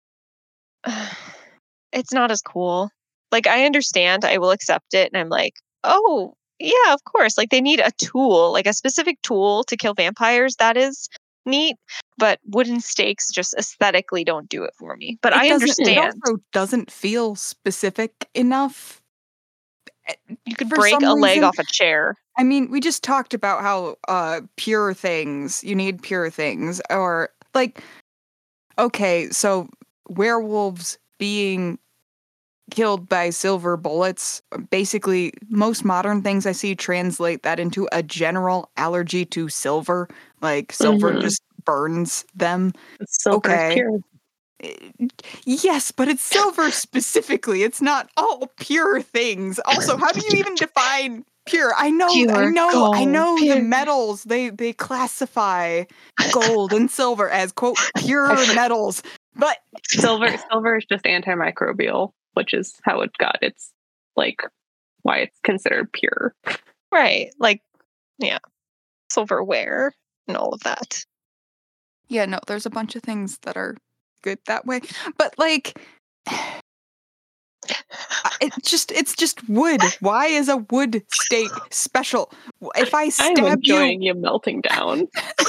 [SPEAKER 1] It's not as cool. Like I understand, I will accept it, and I'm like, oh yeah, of course. Like they need a tool, like a specific tool to kill vampires. That is neat, but wooden stakes just aesthetically don't do it for me. But
[SPEAKER 3] It
[SPEAKER 1] I
[SPEAKER 3] doesn't- It
[SPEAKER 1] understand.
[SPEAKER 3] also doesn't feel specific enough.
[SPEAKER 1] You could
[SPEAKER 3] for
[SPEAKER 1] break
[SPEAKER 3] some
[SPEAKER 1] a leg
[SPEAKER 3] reason-
[SPEAKER 1] off a chair.
[SPEAKER 3] I mean, we just talked about how uh, pure things, you need pure things. Or, like, okay, so werewolves being killed by silver bullets, basically, most modern things I see translate that into a general allergy to silver. Like, silver
[SPEAKER 2] Mhm.
[SPEAKER 3] just burns them.
[SPEAKER 2] Silver
[SPEAKER 3] Okay.
[SPEAKER 2] is pure.
[SPEAKER 3] Yes, but it's silver specifically. It's not all pure things. Also, how do you even define pure? I know, I
[SPEAKER 1] Pure
[SPEAKER 3] know, I
[SPEAKER 1] gold,
[SPEAKER 3] know
[SPEAKER 1] pure-
[SPEAKER 3] the metals. They they classify gold and silver as quote pure metals. But
[SPEAKER 2] Silver silver is just antimicrobial, which is how it got its like why it's considered pure.
[SPEAKER 1] Right. Like, yeah. Silverware and all of that.
[SPEAKER 3] yeah, no, there's a bunch of things that are good that way. But like it just it's just wood. Why is a wood stake special? If I
[SPEAKER 2] I'm
[SPEAKER 3] stab you
[SPEAKER 2] enjoying you melting down.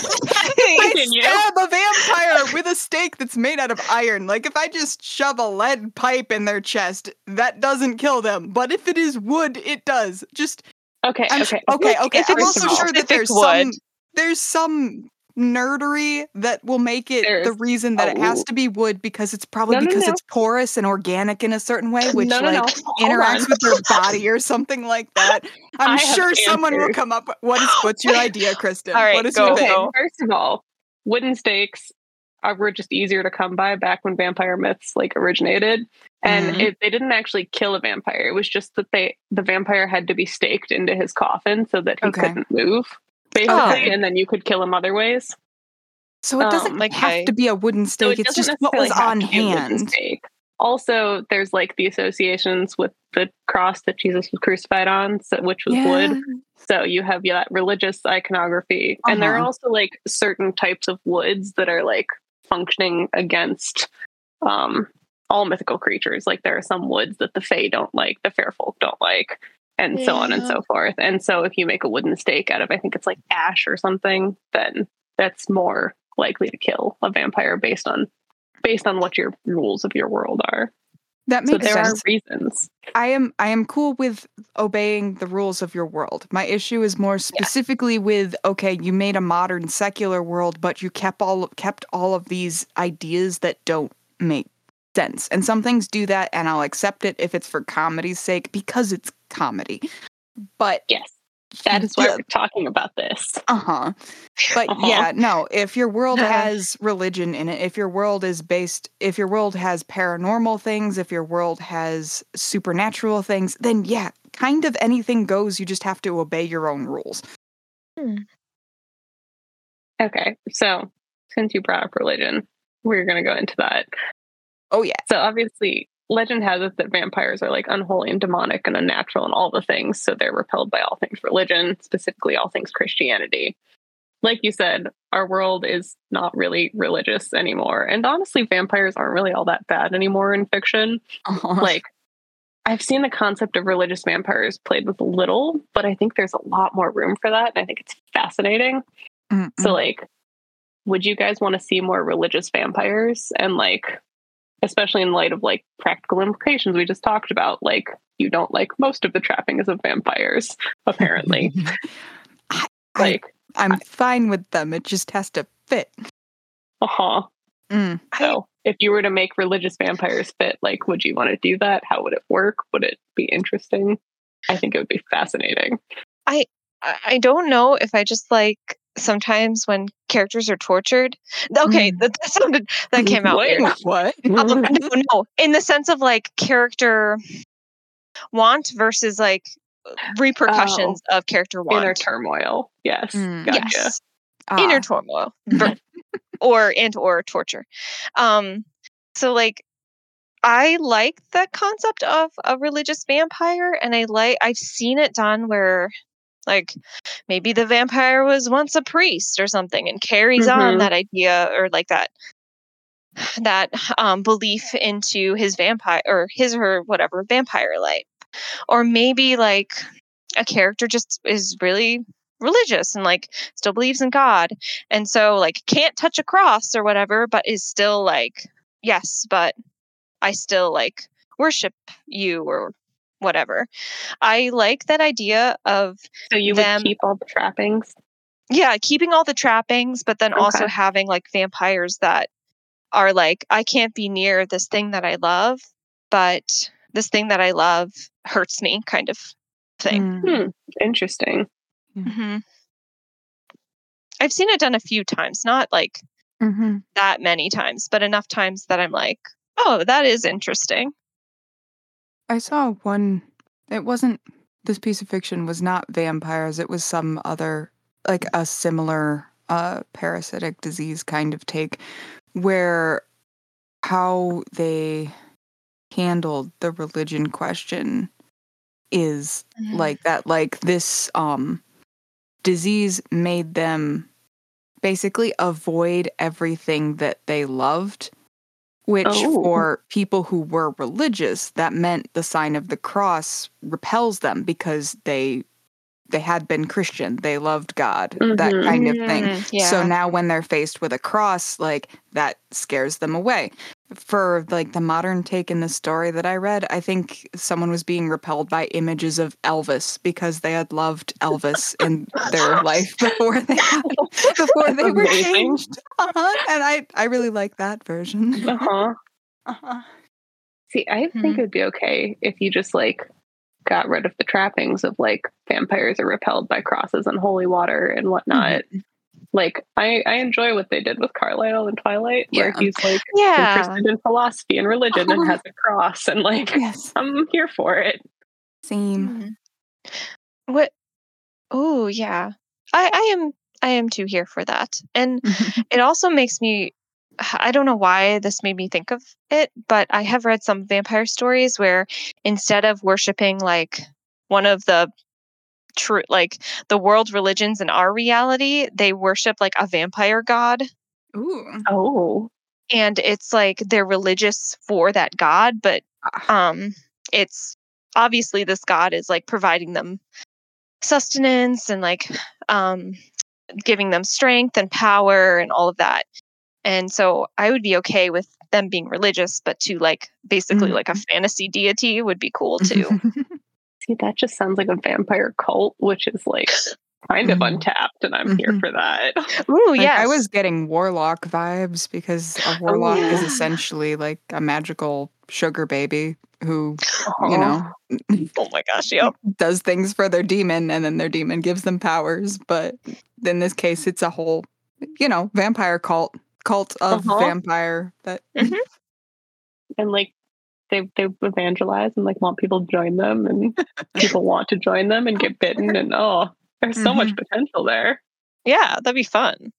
[SPEAKER 3] I
[SPEAKER 2] Continue.
[SPEAKER 3] stab a vampire with a stake that's made out of iron. Like, if I just shove a lead pipe in their chest, that doesn't kill them. But if it is wood, it does. Just,
[SPEAKER 2] Okay,
[SPEAKER 3] I'm,
[SPEAKER 2] okay.
[SPEAKER 3] okay, okay.
[SPEAKER 1] if
[SPEAKER 3] I'm
[SPEAKER 1] it's
[SPEAKER 3] also sure that
[SPEAKER 1] specific
[SPEAKER 3] there's
[SPEAKER 1] wood.
[SPEAKER 3] some, there's some nerdery that will make it the
[SPEAKER 2] There's-
[SPEAKER 3] reason that it has
[SPEAKER 2] oh.
[SPEAKER 3] to be wood because it's probably
[SPEAKER 2] No, no,
[SPEAKER 3] because
[SPEAKER 2] no.
[SPEAKER 3] it's porous and organic in a certain way, which
[SPEAKER 2] no, no,
[SPEAKER 3] like
[SPEAKER 2] no. Hold
[SPEAKER 3] interacts
[SPEAKER 2] on.
[SPEAKER 3] with their body or something like that. I'm
[SPEAKER 2] I have
[SPEAKER 3] sure someone will
[SPEAKER 2] answers.
[SPEAKER 3] come up. What is what's your idea, Kristen?
[SPEAKER 1] All right,
[SPEAKER 3] what is
[SPEAKER 1] go,
[SPEAKER 3] your
[SPEAKER 2] Okay,
[SPEAKER 3] thing?
[SPEAKER 1] go.
[SPEAKER 2] first of all, wooden stakes are, were just easier to come by back when vampire myths like originated. And
[SPEAKER 3] Mhm.
[SPEAKER 2] it, they didn't actually kill a vampire. It was just that they the vampire had to be staked into his coffin so that he
[SPEAKER 3] Okay.
[SPEAKER 2] couldn't move, basically,
[SPEAKER 1] Okay.
[SPEAKER 2] and then you could kill him other ways.
[SPEAKER 3] So it doesn't
[SPEAKER 2] Um,
[SPEAKER 1] okay.
[SPEAKER 3] have to be a wooden
[SPEAKER 2] So
[SPEAKER 3] stake.
[SPEAKER 2] it
[SPEAKER 3] it's
[SPEAKER 2] doesn't
[SPEAKER 3] just what was
[SPEAKER 2] necessarily
[SPEAKER 3] on
[SPEAKER 2] have to be a wooden
[SPEAKER 3] hand.
[SPEAKER 2] stake. Also, there's like the associations with the cross that Jesus was crucified on, so, which was wood. So you have yeah, that religious iconography. And there are
[SPEAKER 3] Uh-huh.
[SPEAKER 2] also like certain types of woods that are like functioning against um, all mythical creatures. Like there are some woods that the Fae don't like, the fair folk don't like, and so on and
[SPEAKER 1] Yeah.
[SPEAKER 2] so forth. And so if you make a wooden stake out of, I think it's like ash or something, then that's more likely to kill a vampire based on based on what your rules of your world are.
[SPEAKER 3] That
[SPEAKER 2] So
[SPEAKER 3] makes
[SPEAKER 2] there
[SPEAKER 3] sense.
[SPEAKER 2] are reasons.
[SPEAKER 3] I am I am cool with obeying the rules of your world. My issue is more specifically with okay, you made a modern secular world, but you kept all kept all of these ideas that don't make sense. And some things do that, and I'll accept it if it's for comedy's sake because it's comedy. But
[SPEAKER 2] Yes. That is why
[SPEAKER 3] Yeah.
[SPEAKER 2] we're talking about this.
[SPEAKER 3] Uh-huh. But
[SPEAKER 2] Uh-huh.
[SPEAKER 3] yeah, no, if your world
[SPEAKER 1] Uh.
[SPEAKER 3] has religion in it, if your world is based, if your world has paranormal things, if your world has supernatural things, then yeah, kind of anything goes. You just have to obey your own rules.
[SPEAKER 2] Okay. So since you brought up religion, we're going to go into that.
[SPEAKER 3] Oh yeah.
[SPEAKER 2] So obviously, legend has it that vampires are like unholy and demonic and unnatural and all the things. So they're repelled by all things religion, specifically all things Christianity. Like you said, our world is not really religious anymore. And honestly, vampires aren't really all that bad anymore in fiction.
[SPEAKER 3] Uh-huh.
[SPEAKER 2] Like, I've seen the concept of religious vampires played with a little, but I think there's a lot more room for that. And I think it's fascinating.
[SPEAKER 3] Mm-mm.
[SPEAKER 2] So, like, would you guys want to see more religious vampires? And like, especially in light of like practical implications we just talked about, like you don't like most of the trappings of vampires, apparently.
[SPEAKER 3] I,
[SPEAKER 2] like
[SPEAKER 3] I, I'm
[SPEAKER 2] I,
[SPEAKER 3] fine with them. It just has to fit.
[SPEAKER 2] Uh-huh.
[SPEAKER 3] Mm.
[SPEAKER 2] So if you were to make religious vampires fit, like, would you want to do that? How would it work? Would it be interesting? I think it would be fascinating.
[SPEAKER 1] I I don't know if I just like sometimes when characters are tortured. Okay,
[SPEAKER 3] Mm.
[SPEAKER 1] that, that sounded that came out weird.
[SPEAKER 3] What?
[SPEAKER 1] Um, no, no, in the sense of like character want versus like repercussions
[SPEAKER 2] Oh,
[SPEAKER 1] of character want.
[SPEAKER 2] inner turmoil. Yes,
[SPEAKER 3] Mm.
[SPEAKER 2] gotcha.
[SPEAKER 1] Yes,
[SPEAKER 3] Ah.
[SPEAKER 1] inner turmoil, ver- or and or torture. Um, so like I like the concept of a religious vampire, and I like I've seen it done where like maybe the vampire was once a priest or something and carries on
[SPEAKER 2] Mhm.
[SPEAKER 1] that idea or like that that um, belief into his vampire or his or her whatever vampire life. Or maybe like a character just is really religious and like still believes in God and so like can't touch a cross or whatever, but is still like, yes, but I still like worship you or whatever. I like that idea of
[SPEAKER 2] So you
[SPEAKER 1] them
[SPEAKER 2] would keep all the trappings?
[SPEAKER 1] yeah, keeping all the trappings, but then also
[SPEAKER 2] Okay.
[SPEAKER 1] having like vampires that are like, I can't be near this thing that I love, but this thing that I love hurts me, kind of thing.
[SPEAKER 3] Mm.
[SPEAKER 2] Hmm. Interesting.
[SPEAKER 1] hmm I've seen it done a few times, not like
[SPEAKER 3] Mm-hmm.
[SPEAKER 1] that many times, but enough times that I'm like, oh, that is interesting.
[SPEAKER 3] I saw one. It wasn't. This piece of fiction was not vampires. It was some other, like a similar uh, parasitic disease kind of take, where how they handled the religion question is
[SPEAKER 1] Mhm.
[SPEAKER 3] like that. Like this um, disease made them basically avoid everything that they loved. Which,
[SPEAKER 2] Oh.
[SPEAKER 3] for people who were religious, that meant the sign of the cross repels them because they they had been Christian, they loved God, that
[SPEAKER 2] Mhm.
[SPEAKER 3] kind of thing.
[SPEAKER 1] Mm,
[SPEAKER 3] So
[SPEAKER 1] yeah.
[SPEAKER 3] now when they're faced with a cross, like that scares them away. For like the modern take in the story that I read, I think someone was being repelled by images of Elvis because they had loved Elvis in their life before they had, before they were
[SPEAKER 2] Amazing.
[SPEAKER 3] changed. Uh-huh. And I I really like that version.
[SPEAKER 2] Uh-huh.
[SPEAKER 3] Uh-huh.
[SPEAKER 2] See, I
[SPEAKER 1] Hmm.
[SPEAKER 2] think it would be okay if you just like got rid of the trappings of like vampires are repelled by crosses and holy water and whatnot.
[SPEAKER 3] Mhm.
[SPEAKER 2] Like I, I enjoy what they did with Carlisle in Twilight, where
[SPEAKER 3] Yeah.
[SPEAKER 2] he's like
[SPEAKER 1] Yeah.
[SPEAKER 2] interested in philosophy and religion and has a cross, and like
[SPEAKER 3] Yes.
[SPEAKER 2] I'm here for it.
[SPEAKER 3] Same.
[SPEAKER 1] Mhm. What? Oh, yeah. I, I am. I am too here for that, and it also makes me. I don't know why this made me think of it, but I have read some vampire stories where instead of worshiping like one of the true, like the world religions in our reality, they worship like a vampire god,
[SPEAKER 3] Ooh.
[SPEAKER 2] Oh,
[SPEAKER 1] and it's like they're religious for that god, but
[SPEAKER 3] Ah.
[SPEAKER 1] um, it's obviously this god is like providing them sustenance and like um giving them strength and power and all of that. And so I would be okay with them being religious, but to like basically
[SPEAKER 3] Mm.
[SPEAKER 1] like a fantasy deity would be cool too.
[SPEAKER 2] see, that just sounds like a vampire cult, which is like kind of
[SPEAKER 3] Mhm.
[SPEAKER 2] untapped, and I'm here
[SPEAKER 3] Mhm.
[SPEAKER 2] for that.
[SPEAKER 1] Ooh,
[SPEAKER 3] Like,
[SPEAKER 1] yes.
[SPEAKER 3] I was getting warlock vibes because a warlock is
[SPEAKER 2] Ooh.
[SPEAKER 3] essentially like a magical sugar baby who,
[SPEAKER 2] Uh-huh.
[SPEAKER 3] you know,
[SPEAKER 1] Oh my gosh, yep.
[SPEAKER 3] does things for their demon and then their demon gives them powers. But in this case, it's a whole, you know, vampire cult, cult of
[SPEAKER 2] Uh-huh.
[SPEAKER 3] vampire that.
[SPEAKER 1] Mhm.
[SPEAKER 2] And like they they evangelize and like want people to join them, and people want to join them and get bitten, and oh, there's so much
[SPEAKER 3] Mhm.
[SPEAKER 2] potential there.
[SPEAKER 1] Yeah, that'd be fun.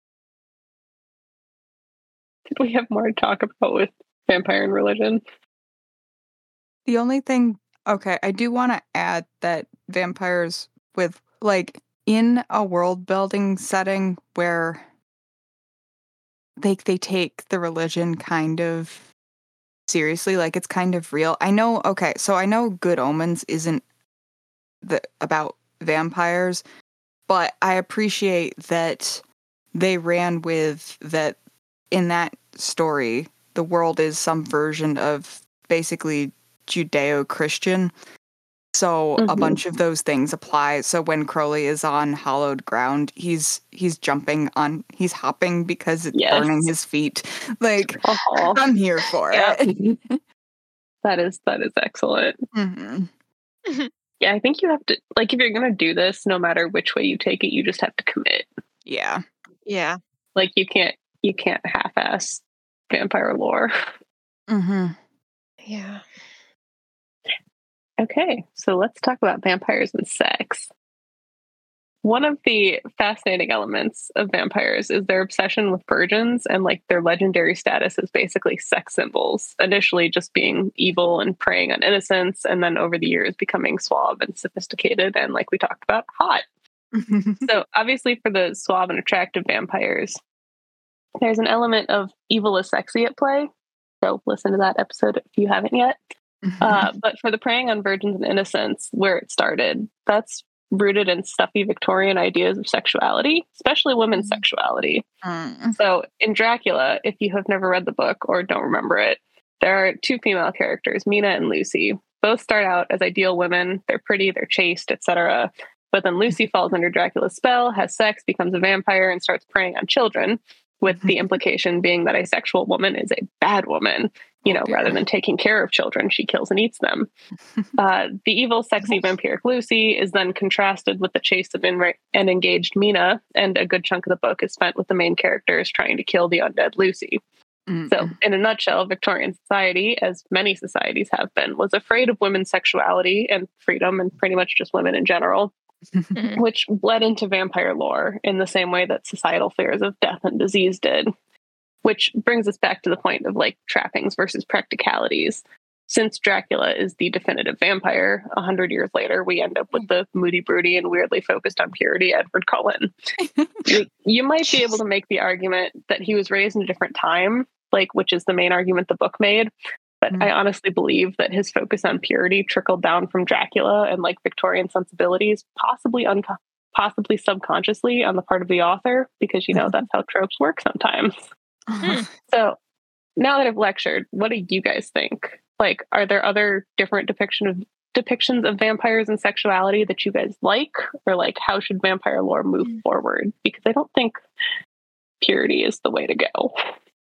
[SPEAKER 2] Did we have more to talk about with vampire and religion?
[SPEAKER 3] The only thing, okay, I do want to add that vampires with, like, in a world building setting where they, they take the religion kind of seriously, like it's kind of real. I know, okay, so I know Good Omens isn't the, about vampires, but I appreciate that they ran with that in that story, the world is some version of basically Judeo-Christian. So mm-hmm. a bunch of those things apply. So when Crowley is on hallowed ground, he's he's jumping on, he's hopping because it's yes. burning his feet. Like, uh-huh. I'm here for yeah. it.
[SPEAKER 2] That is that is excellent. Mm-hmm. Yeah, I think you have to, like, if you're going to do this, no matter which way you take it, you just have to commit.
[SPEAKER 3] Yeah.
[SPEAKER 1] Yeah.
[SPEAKER 2] Like, you can't, you can't half-ass vampire lore.
[SPEAKER 3] Mm-hmm.
[SPEAKER 1] Yeah.
[SPEAKER 2] Okay, so let's talk about vampires and sex. One of the fascinating elements of vampires is their obsession with virgins, and like their legendary status is basically sex symbols, initially just being evil and preying on innocence, and then over the years becoming suave and sophisticated and, like we talked about, hot. So obviously for the suave and attractive vampires, there's an element of evil is sexy at play. So listen to that episode if you haven't yet. Uh, but for the preying on virgins and innocence, where it started, that's rooted in stuffy Victorian ideas of sexuality, especially women's mm. sexuality. Mm. So in Dracula, if you have never read the book or don't remember it, there are two female characters, Mina and Lucy. Both start out as ideal women. They're pretty, they're chaste, et cetera. But then Lucy falls under Dracula's spell, has sex, becomes a vampire, and starts preying on children, with the implication being that a sexual woman is a bad woman. You know, oh, rather than taking care of children, she kills and eats them. Uh, the evil, sexy vampiric Lucy is then contrasted with the chaste and engaged Mina, and a good chunk of the book is spent with the main characters trying to kill the undead Lucy. Mm-hmm. So, in a nutshell, Victorian society, as many societies have been, was afraid of women's sexuality and freedom, and pretty much just women in general, which bled into vampire lore in the same way that societal fears of death and disease did. Which brings us back to the point of, like, trappings versus practicalities. Since Dracula is the definitive vampire, a hundred years later, we end up with the moody, broody, and weirdly focused on purity Edward Cullen. you, you might be able to make the argument that he was raised in a different time, like, which is the main argument the book made. But mm. I honestly believe that his focus on purity trickled down from Dracula and, like, Victorian sensibilities, possibly un- possibly subconsciously on the part of the author, because, you know, that's how tropes work sometimes. Mm. So now that I've lectured, what do you guys think? Like, are there other different depiction of depictions of vampires and sexuality that you guys like? Or, like, how should vampire lore move mm. forward? Because I don't think purity is the way to go.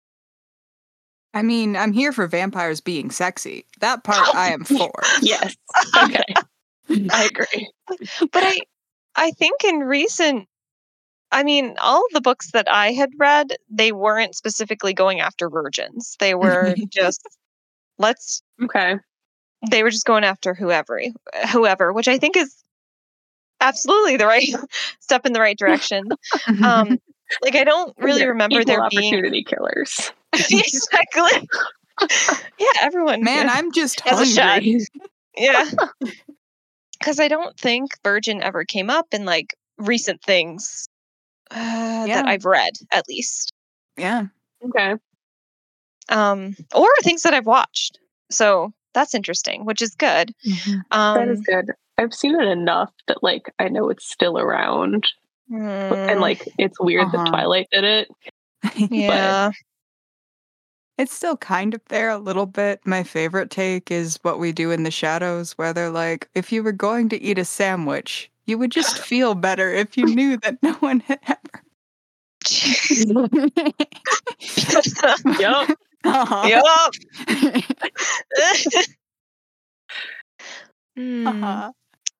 [SPEAKER 3] I mean, I'm here for vampires being sexy. That part I am for.
[SPEAKER 2] Yes. Okay. I agree.
[SPEAKER 1] But I I think in recent I mean, all the books that I had read, they weren't specifically going after virgins. They were just, let's...
[SPEAKER 2] Okay.
[SPEAKER 1] They were just going after whoever, whoever, which I think is absolutely the right step in the right direction. Um, like, I don't really remember
[SPEAKER 2] Equal
[SPEAKER 1] there being...
[SPEAKER 2] opportunity killers.
[SPEAKER 1] Exactly. Yeah, everyone.
[SPEAKER 3] Man,
[SPEAKER 1] yeah,
[SPEAKER 3] I'm just
[SPEAKER 1] has a shot.
[SPEAKER 3] hungry.
[SPEAKER 1] Yeah. Because I don't think virgin ever came up in, like, recent things. Uh, yeah. That I've read, at least.
[SPEAKER 3] Yeah.
[SPEAKER 2] Okay.
[SPEAKER 1] Um, or things that I've watched. So that's interesting, which is good.
[SPEAKER 3] Mm-hmm.
[SPEAKER 1] Um,
[SPEAKER 2] that is good. I've seen it enough that, like, I know it's still around. Mm, and, like, it's weird uh-huh. that Twilight did it.
[SPEAKER 1] Yeah.
[SPEAKER 2] But
[SPEAKER 3] it's still kind of there a little bit. My favorite take is What We Do in the Shadows, where they're like, if you were going to eat a sandwich, you would just feel better if you knew that no one had ever.
[SPEAKER 1] Yup.
[SPEAKER 3] Uh-huh.
[SPEAKER 1] Yup. mm.
[SPEAKER 3] uh-huh.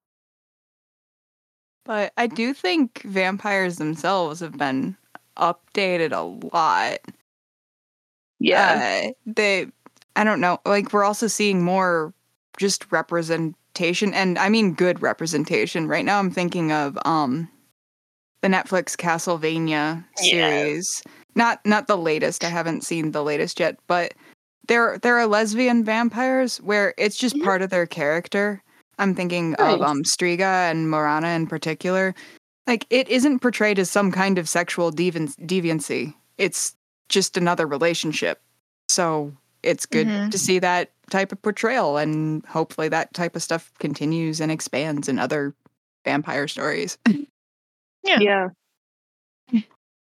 [SPEAKER 3] But I do think vampires themselves have been updated a lot.
[SPEAKER 2] Yeah.
[SPEAKER 3] Uh, they, I don't know, like, we're also seeing more just representation, and I mean good representation. Right now I'm thinking of um the Netflix Castlevania series. Yeah. Not not the latest. I haven't seen the latest yet, but there there are lesbian vampires where it's just mm-hmm. part of their character. I'm thinking nice. of um Striga and Morana in particular. Like, it isn't portrayed as some kind of sexual devi- deviancy. It's just another relationship. So it's good mm-hmm. to see that type of portrayal, and hopefully that type of stuff continues and expands in other vampire stories.
[SPEAKER 1] Yeah.
[SPEAKER 2] Yeah.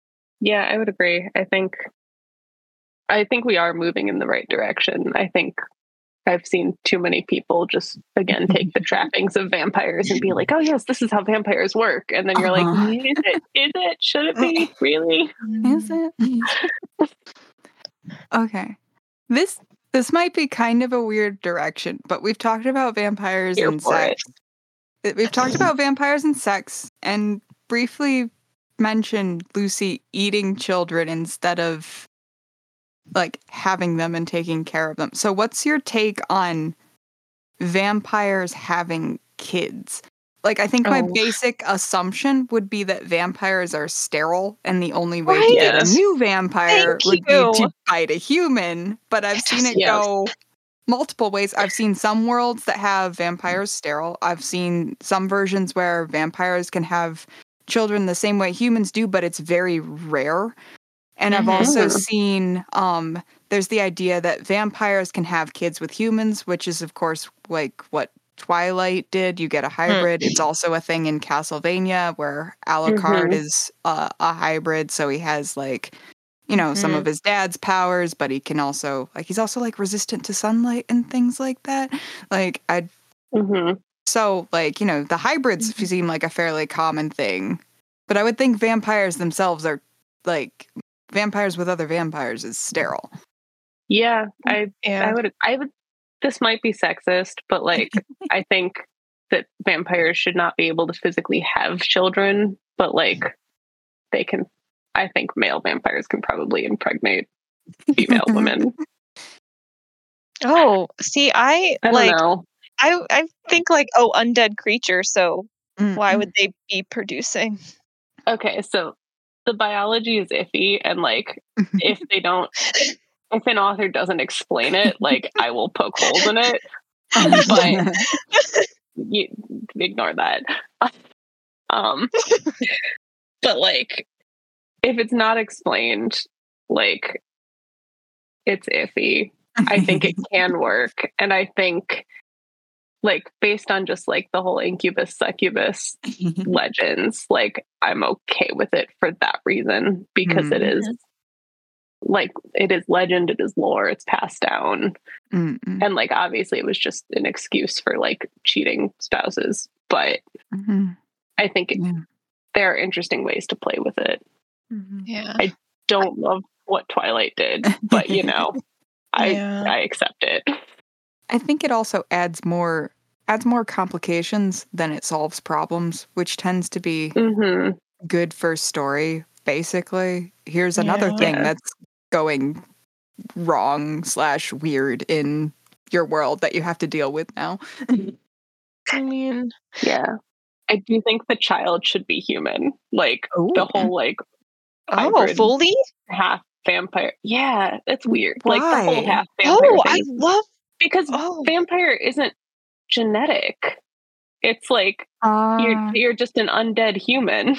[SPEAKER 2] Yeah, I would agree. I think I think we are moving in the right direction. I think I've seen too many people just again take the trappings of vampires and be like, "Oh yes, this is how vampires work," and then you're like,
[SPEAKER 3] Uh-huh.
[SPEAKER 2] "Is it? Is it? Should it be? Really?"
[SPEAKER 3] Is it? Okay. This this might be kind of a weird direction, but we've talked about vampires
[SPEAKER 2] Here
[SPEAKER 3] and
[SPEAKER 2] for it.
[SPEAKER 3] sex. Uh, We've talked about vampires and sex and briefly mentioned Lucy eating children instead of like having them and taking care of them. So what's your take on vampires having kids? Like, I think my
[SPEAKER 1] Oh.
[SPEAKER 3] basic assumption would be that vampires are sterile, and the only way to
[SPEAKER 1] Right?
[SPEAKER 3] get a
[SPEAKER 2] Yes.
[SPEAKER 3] new vampire
[SPEAKER 1] Thank
[SPEAKER 3] would be
[SPEAKER 1] you.
[SPEAKER 3] to bite a human. But I've
[SPEAKER 1] It
[SPEAKER 3] seen
[SPEAKER 1] doesn't-
[SPEAKER 3] it
[SPEAKER 2] Yes.
[SPEAKER 3] go multiple ways. I've seen some worlds that have vampires sterile. I've seen some versions where vampires can have children the same way humans do, but it's very rare. And I've
[SPEAKER 1] Mhm.
[SPEAKER 3] also
[SPEAKER 2] Mhm.
[SPEAKER 3] seen um there's the idea that vampires can have kids with humans, which is of course like what Twilight did. You get a hybrid. It's also a thing in Castlevania where Alucard
[SPEAKER 2] Mhm.
[SPEAKER 3] is uh, a hybrid, so he has like you know some of
[SPEAKER 1] Mhm.
[SPEAKER 3] his dad's powers, but he can also like he's also like resistant to sunlight and things like that. Like I
[SPEAKER 2] Mhm.
[SPEAKER 3] so like you know the hybrids
[SPEAKER 1] Mhm.
[SPEAKER 3] seem like a fairly common thing, but I would think vampires themselves are like vampires with other vampires is sterile.
[SPEAKER 2] Yeah, I I
[SPEAKER 1] Yeah.
[SPEAKER 2] would I would this might be sexist, but like I think that vampires should not be able to physically have children, but like they can I think male vampires can probably impregnate female women.
[SPEAKER 1] Oh, see, I
[SPEAKER 2] I don't
[SPEAKER 1] like
[SPEAKER 2] know.
[SPEAKER 1] I I think like oh undead creature, so why
[SPEAKER 3] Mm-mm.
[SPEAKER 1] would they be producing?
[SPEAKER 2] Okay, so the biology is iffy and like if they don't if an author doesn't explain it, like I will poke holes in it. But you ignore that. Um but like if it's not explained, like it's iffy. I think it can work. And I think like based on just like the whole incubus succubus legends, like I'm okay with it for that reason because it is
[SPEAKER 1] Mhm.
[SPEAKER 2] like it is legend, it is lore, it's passed down.
[SPEAKER 3] Mm-mm.
[SPEAKER 2] And like obviously it was just an excuse for like cheating spouses, but
[SPEAKER 3] Mhm.
[SPEAKER 2] I think it,
[SPEAKER 3] Yeah.
[SPEAKER 2] there are interesting ways to play with it.
[SPEAKER 3] Mhm.
[SPEAKER 1] Yeah.
[SPEAKER 2] I don't love what Twilight did, but you know, I
[SPEAKER 1] Yeah.
[SPEAKER 2] I accept it.
[SPEAKER 3] I think it also adds more adds more complications than it solves problems, which tends to be
[SPEAKER 2] hmm
[SPEAKER 3] good for story. Basically, here's another
[SPEAKER 1] Yeah.
[SPEAKER 3] thing
[SPEAKER 2] Yeah.
[SPEAKER 3] that's going wrong slash weird in your world that you have to deal with now.
[SPEAKER 1] I mean,
[SPEAKER 2] Yeah. I do think the child should be human. Like the
[SPEAKER 3] Ooh.
[SPEAKER 2] whole like
[SPEAKER 1] oh,
[SPEAKER 2] hybrid
[SPEAKER 1] fully?
[SPEAKER 2] half vampire. Yeah, it's weird. Like the whole
[SPEAKER 3] Why?
[SPEAKER 2] half vampire
[SPEAKER 1] Oh,
[SPEAKER 2] thing
[SPEAKER 1] I
[SPEAKER 2] is
[SPEAKER 1] love
[SPEAKER 2] because
[SPEAKER 1] oh.
[SPEAKER 2] vampire isn't genetic. It's like you're
[SPEAKER 3] Uh,
[SPEAKER 2] you're just an undead human.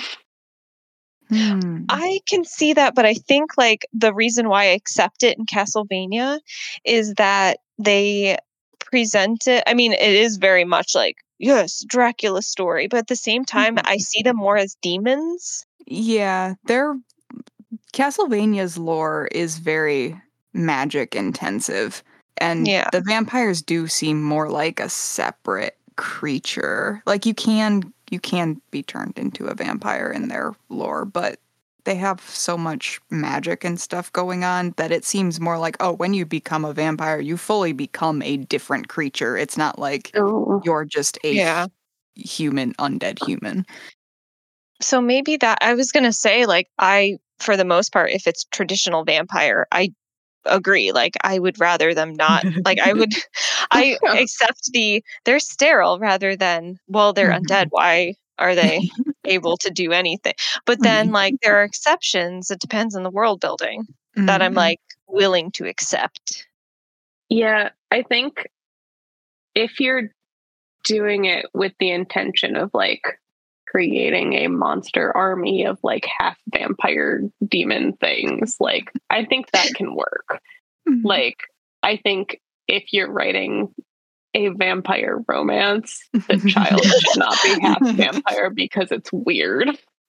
[SPEAKER 3] hmm.
[SPEAKER 1] I can see that, but I think like the reason why I accept it in Castlevania is that they present it. I mean, it is very much like, yes, Dracula story, but at the same time, I see them more as demons.
[SPEAKER 3] Yeah, their Castlevania's lore is very magic intensive, and
[SPEAKER 1] Yeah.
[SPEAKER 3] the vampires do seem more like a separate creature. Like you can you can be turned into a vampire in their lore, but they have so much magic and stuff going on that it seems more like, oh, when you become a vampire, you fully become a different creature. It's not like
[SPEAKER 2] Oh.
[SPEAKER 3] you're just a
[SPEAKER 1] Yeah.
[SPEAKER 3] h- human, undead human.
[SPEAKER 1] So maybe that I was going to say, like, I, for the most part, if it's traditional vampire, I agree. Like, I would rather them not, like, I would, I accept the, they're sterile rather than, well, they're undead. Why are they able to do anything? But then, like, there are exceptions. It depends on the world building that I'm,
[SPEAKER 3] Mhm.
[SPEAKER 1] like, willing to accept.
[SPEAKER 2] Yeah, I think if you're doing it with the intention of like creating a monster army of like half vampire demon things, like I think that can work.
[SPEAKER 3] Mhm.
[SPEAKER 2] Like I think if you're writing a vampire romance, the child should not be half vampire because it's weird.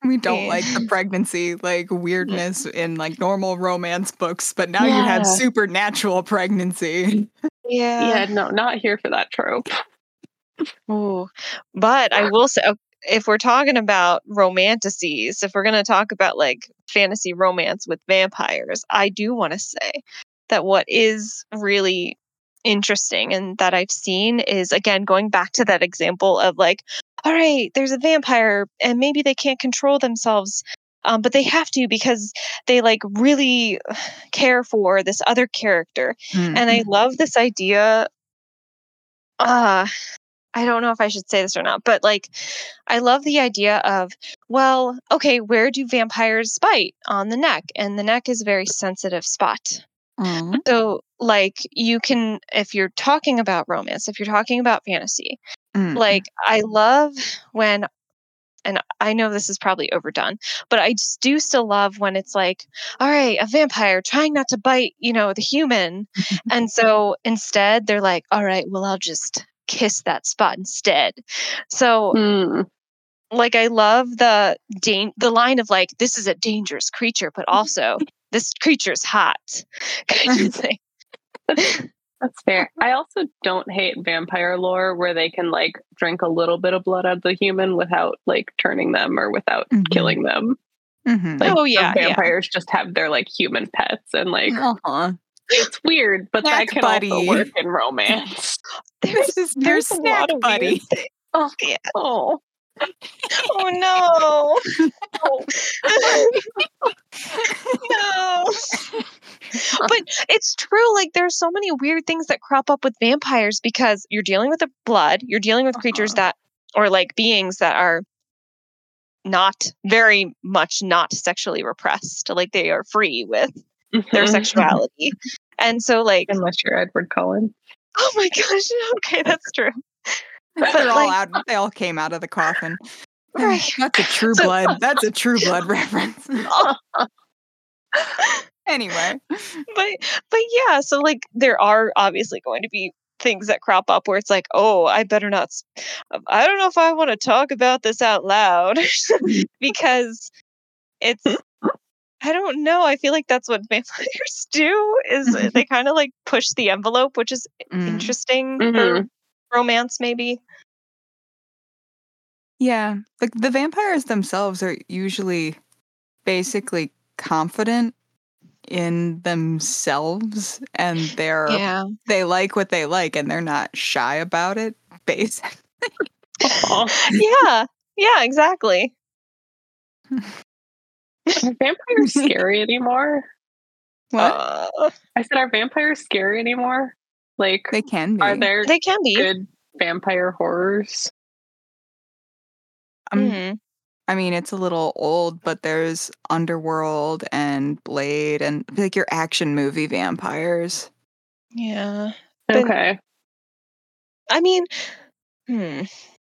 [SPEAKER 3] We don't
[SPEAKER 1] Yeah.
[SPEAKER 3] like the pregnancy, like, weirdness in, like, normal romance books, but now you
[SPEAKER 2] Yeah.
[SPEAKER 3] have supernatural pregnancy.
[SPEAKER 1] Yeah.
[SPEAKER 2] Yeah, no, not here for that trope.
[SPEAKER 1] Ooh. But I will say, o- if we're talking about romanticies, if we're going to talk about like fantasy romance with vampires, I do want to say that what is really interesting and that I've seen is, again, going back to that example of like, all right, there's a vampire and maybe they can't control themselves. Um, but they have to because they like really care for this other character.
[SPEAKER 3] Mm.
[SPEAKER 1] And I love this idea. Uh, I don't know if I should say this or not, but like, I love the idea of, well, okay, where do vampires bite? On the neck, and the neck is a very sensitive spot.
[SPEAKER 3] Aw.
[SPEAKER 1] So, like, you can, if you're talking about romance, if you're talking about fantasy,
[SPEAKER 3] Mm.
[SPEAKER 1] like, I love when, and I know this is probably overdone, but I just do still love when it's like, all right, a vampire trying not to bite, you know, the human. And so instead, they're like, all right, well, I'll just kiss that spot instead. So,
[SPEAKER 2] Mm.
[SPEAKER 1] like, I love the dan- the line of like, this is a dangerous creature, but also this creature's hot, kind of thing.
[SPEAKER 2] That's fair. I also don't hate vampire lore where they can like drink a little bit of blood out of the human without like turning them or without
[SPEAKER 3] Mhm.
[SPEAKER 2] killing them.
[SPEAKER 3] Mhm.
[SPEAKER 2] Like,
[SPEAKER 1] Oh, yeah,
[SPEAKER 2] the
[SPEAKER 1] yeah.
[SPEAKER 2] vampires just have their like human pets and like
[SPEAKER 3] Uh-huh.
[SPEAKER 2] it's weird, but
[SPEAKER 3] Snack
[SPEAKER 2] that can
[SPEAKER 3] buddy.
[SPEAKER 2] also work in romance.
[SPEAKER 1] There's,
[SPEAKER 3] This is your
[SPEAKER 1] there's a
[SPEAKER 3] snack
[SPEAKER 1] lot of
[SPEAKER 3] buddy.
[SPEAKER 1] weird things.
[SPEAKER 2] Oh,
[SPEAKER 1] Yeah.
[SPEAKER 2] oh.
[SPEAKER 1] Oh no. No. But it's true, like there's so many weird things that crop up with vampires because you're dealing with the blood, you're dealing with creatures
[SPEAKER 3] Uh-huh.
[SPEAKER 1] that, or like beings that are not very much not sexually repressed, like they are free with their
[SPEAKER 2] Mhm.
[SPEAKER 1] sexuality. And so like,
[SPEAKER 2] Unless you're Edward Cullen.
[SPEAKER 1] oh my gosh, okay, that's true.
[SPEAKER 3] They're all
[SPEAKER 1] like-
[SPEAKER 3] out. They all came out of the coffin.
[SPEAKER 1] Right.
[SPEAKER 3] That's a True
[SPEAKER 1] So-
[SPEAKER 3] Blood. That's a True Blood reference. Anyway.
[SPEAKER 1] But but yeah, so like there are obviously going to be things that crop up where it's like, oh, I better not. s- I don't know if I want to talk about this out loud because it's. I don't know. I feel like that's what vampires do. Is they kind of like push the envelope, which is
[SPEAKER 3] Mm.
[SPEAKER 1] interesting for
[SPEAKER 2] Mhm.
[SPEAKER 1] romance, maybe.
[SPEAKER 3] Yeah. Like the vampires themselves are usually basically confident in themselves and they're
[SPEAKER 1] Yeah.
[SPEAKER 3] they like what they like and they're not shy about it, basically.
[SPEAKER 2] Aw.
[SPEAKER 1] Yeah. Yeah. Exactly.
[SPEAKER 2] Are vampires scary anymore?
[SPEAKER 3] What?
[SPEAKER 1] Uh,
[SPEAKER 2] I said, are vampires scary anymore? Like,
[SPEAKER 3] They can be.
[SPEAKER 2] are there
[SPEAKER 1] they can be.
[SPEAKER 2] good vampire horrors?
[SPEAKER 3] Um,
[SPEAKER 1] Mhm.
[SPEAKER 3] I mean, it's a little old, but there's Underworld and Blade and like your action movie vampires.
[SPEAKER 1] Yeah. But-
[SPEAKER 2] Okay.
[SPEAKER 1] I mean, hmm.